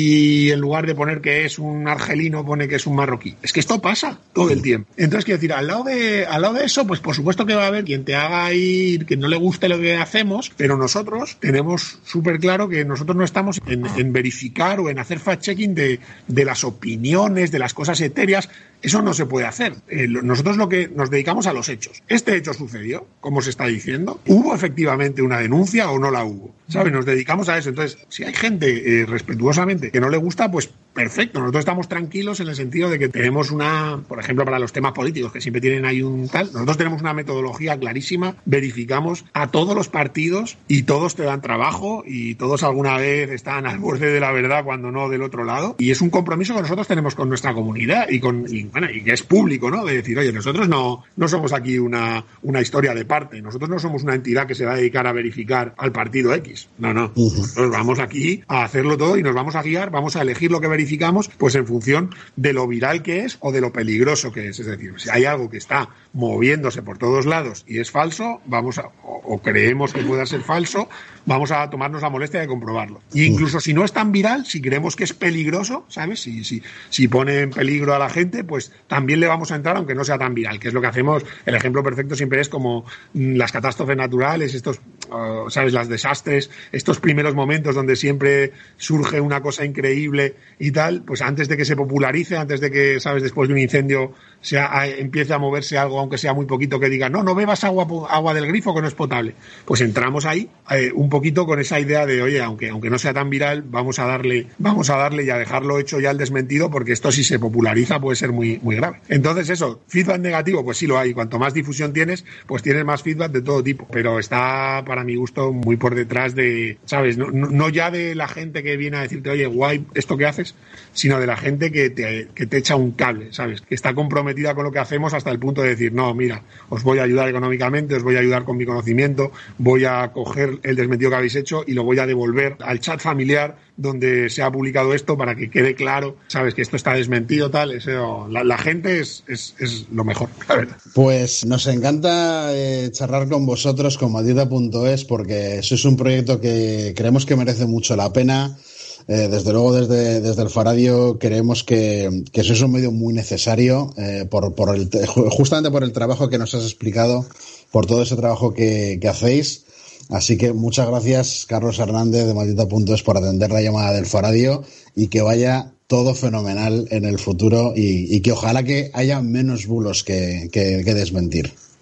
y en lugar de poner que es un argelino pone que es un marroquí? Es que esto pasa todo el tiempo. Entonces, quiero decir, al lado de, al lado de eso, pues por supuesto que va a haber quien te haga ir, que no le guste lo que hacemos, pero nosotros tenemos súper claro que nosotros no estamos en, en verificar o en hacer fact-checking de, de las opiniones, de las cosas etéreas. Eso no se puede hacer. Eh, nosotros lo que nos dedicamos a los hechos. Este hecho sucedió, como se está diciendo. ¿Hubo efectivamente una denuncia o no la hubo? ¿Sabes? Nos dedicamos a eso. Entonces, si hay gente eh, respetuosamente que no le gusta, pues perfecto. Nosotros estamos tranquilos en el sentido de que tenemos una, por ejemplo, para los temas políticos, que siempre tienen ahí un tal, nosotros tenemos una metodología clarísima, verificamos a todos los partidos y todos te dan trabajo y todos alguna vez están al borde de la verdad cuando no del otro lado. Y es un compromiso que nosotros tenemos con nuestra comunidad y con... Y, bueno, y que es público, ¿no? De decir, oye, nosotros no, no somos aquí una, una historia de parte, nosotros no somos una entidad que se va a dedicar a verificar al partido X. No, no. Uh-huh. Nosotros vamos aquí a hacerlo todo y nos vamos a guiar, vamos a elegir lo que verificamos, pues en función de lo viral que es o de lo peligroso que es. Es decir, si hay algo que está moviéndose por todos lados y es falso, vamos a, o, o creemos que pueda ser falso, vamos a tomarnos la molestia de comprobarlo. Y incluso si no es tan viral, si creemos que es peligroso, ¿sabes? Si, si, si pone en peligro a la gente, pues también le vamos a entrar aunque no sea tan viral, que es lo que hacemos. El ejemplo perfecto siempre es como mmm, las catástrofes naturales, estos, uh, ¿sabes? Las desastres, estos primeros momentos donde siempre surge una cosa increíble y tal, pues antes de que se popularice, antes de que, ¿sabes? Después de un incendio sea, a, empiece a moverse algo, aunque sea muy poquito, que diga, no, no bebas agua, agua del grifo que no es potable. Pues entramos ahí eh, un poquito con esa idea de, oye, aunque, aunque no sea tan viral, vamos a darle, vamos a darle y a dejarlo hecho ya el desmentido, porque esto si se populariza puede ser muy, muy grave. Entonces eso, feedback negativo, pues sí lo hay. Cuanto más difusión tienes, pues tienes más feedback de todo tipo. Pero está, para mi gusto, muy por detrás de, ¿sabes? No, no, no ya de la gente que viene a decirte, oye, guay, ¿esto qué haces? Sino de la gente que te, que te echa un cable, ¿sabes? Que está comprometida con lo que hacemos hasta el punto de decir, no, mira, os voy a ayudar económicamente, os voy a ayudar con mi conocimiento, voy a coger el desmentido que habéis hecho y lo voy a devolver al chat familiar donde se ha publicado esto para que quede claro, sabes, que esto está desmentido, tal. Eso, la, la gente es, es, es lo mejor, la verdad. Pues nos encanta eh, charlar con vosotros, con Maldita punto es, porque sois un proyecto que creemos que merece mucho la pena. Eh, desde luego, desde, desde el Faradio creemos que, que sois un medio muy necesario, eh, por, por el, justamente por el trabajo que nos has explicado, por todo ese trabajo que, que hacéis. Así que muchas gracias, Carlos Hernández de Maldita punto es, por atender la llamada del Faradio, y que vaya todo fenomenal en el futuro y, y que ojalá que haya menos bulos que, que, que desmentir.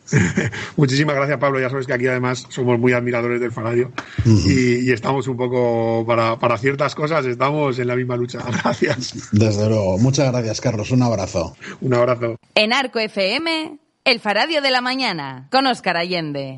Muchísimas gracias, Pablo. Ya sabes que aquí además somos muy admiradores del Faradio uh-huh. y, y estamos un poco, para, para ciertas cosas, estamos en la misma lucha. Gracias. Desde luego. Muchas gracias, Carlos. Un abrazo. Un abrazo. En Arco F M, el Faradio de la Mañana, con Óscar Allende.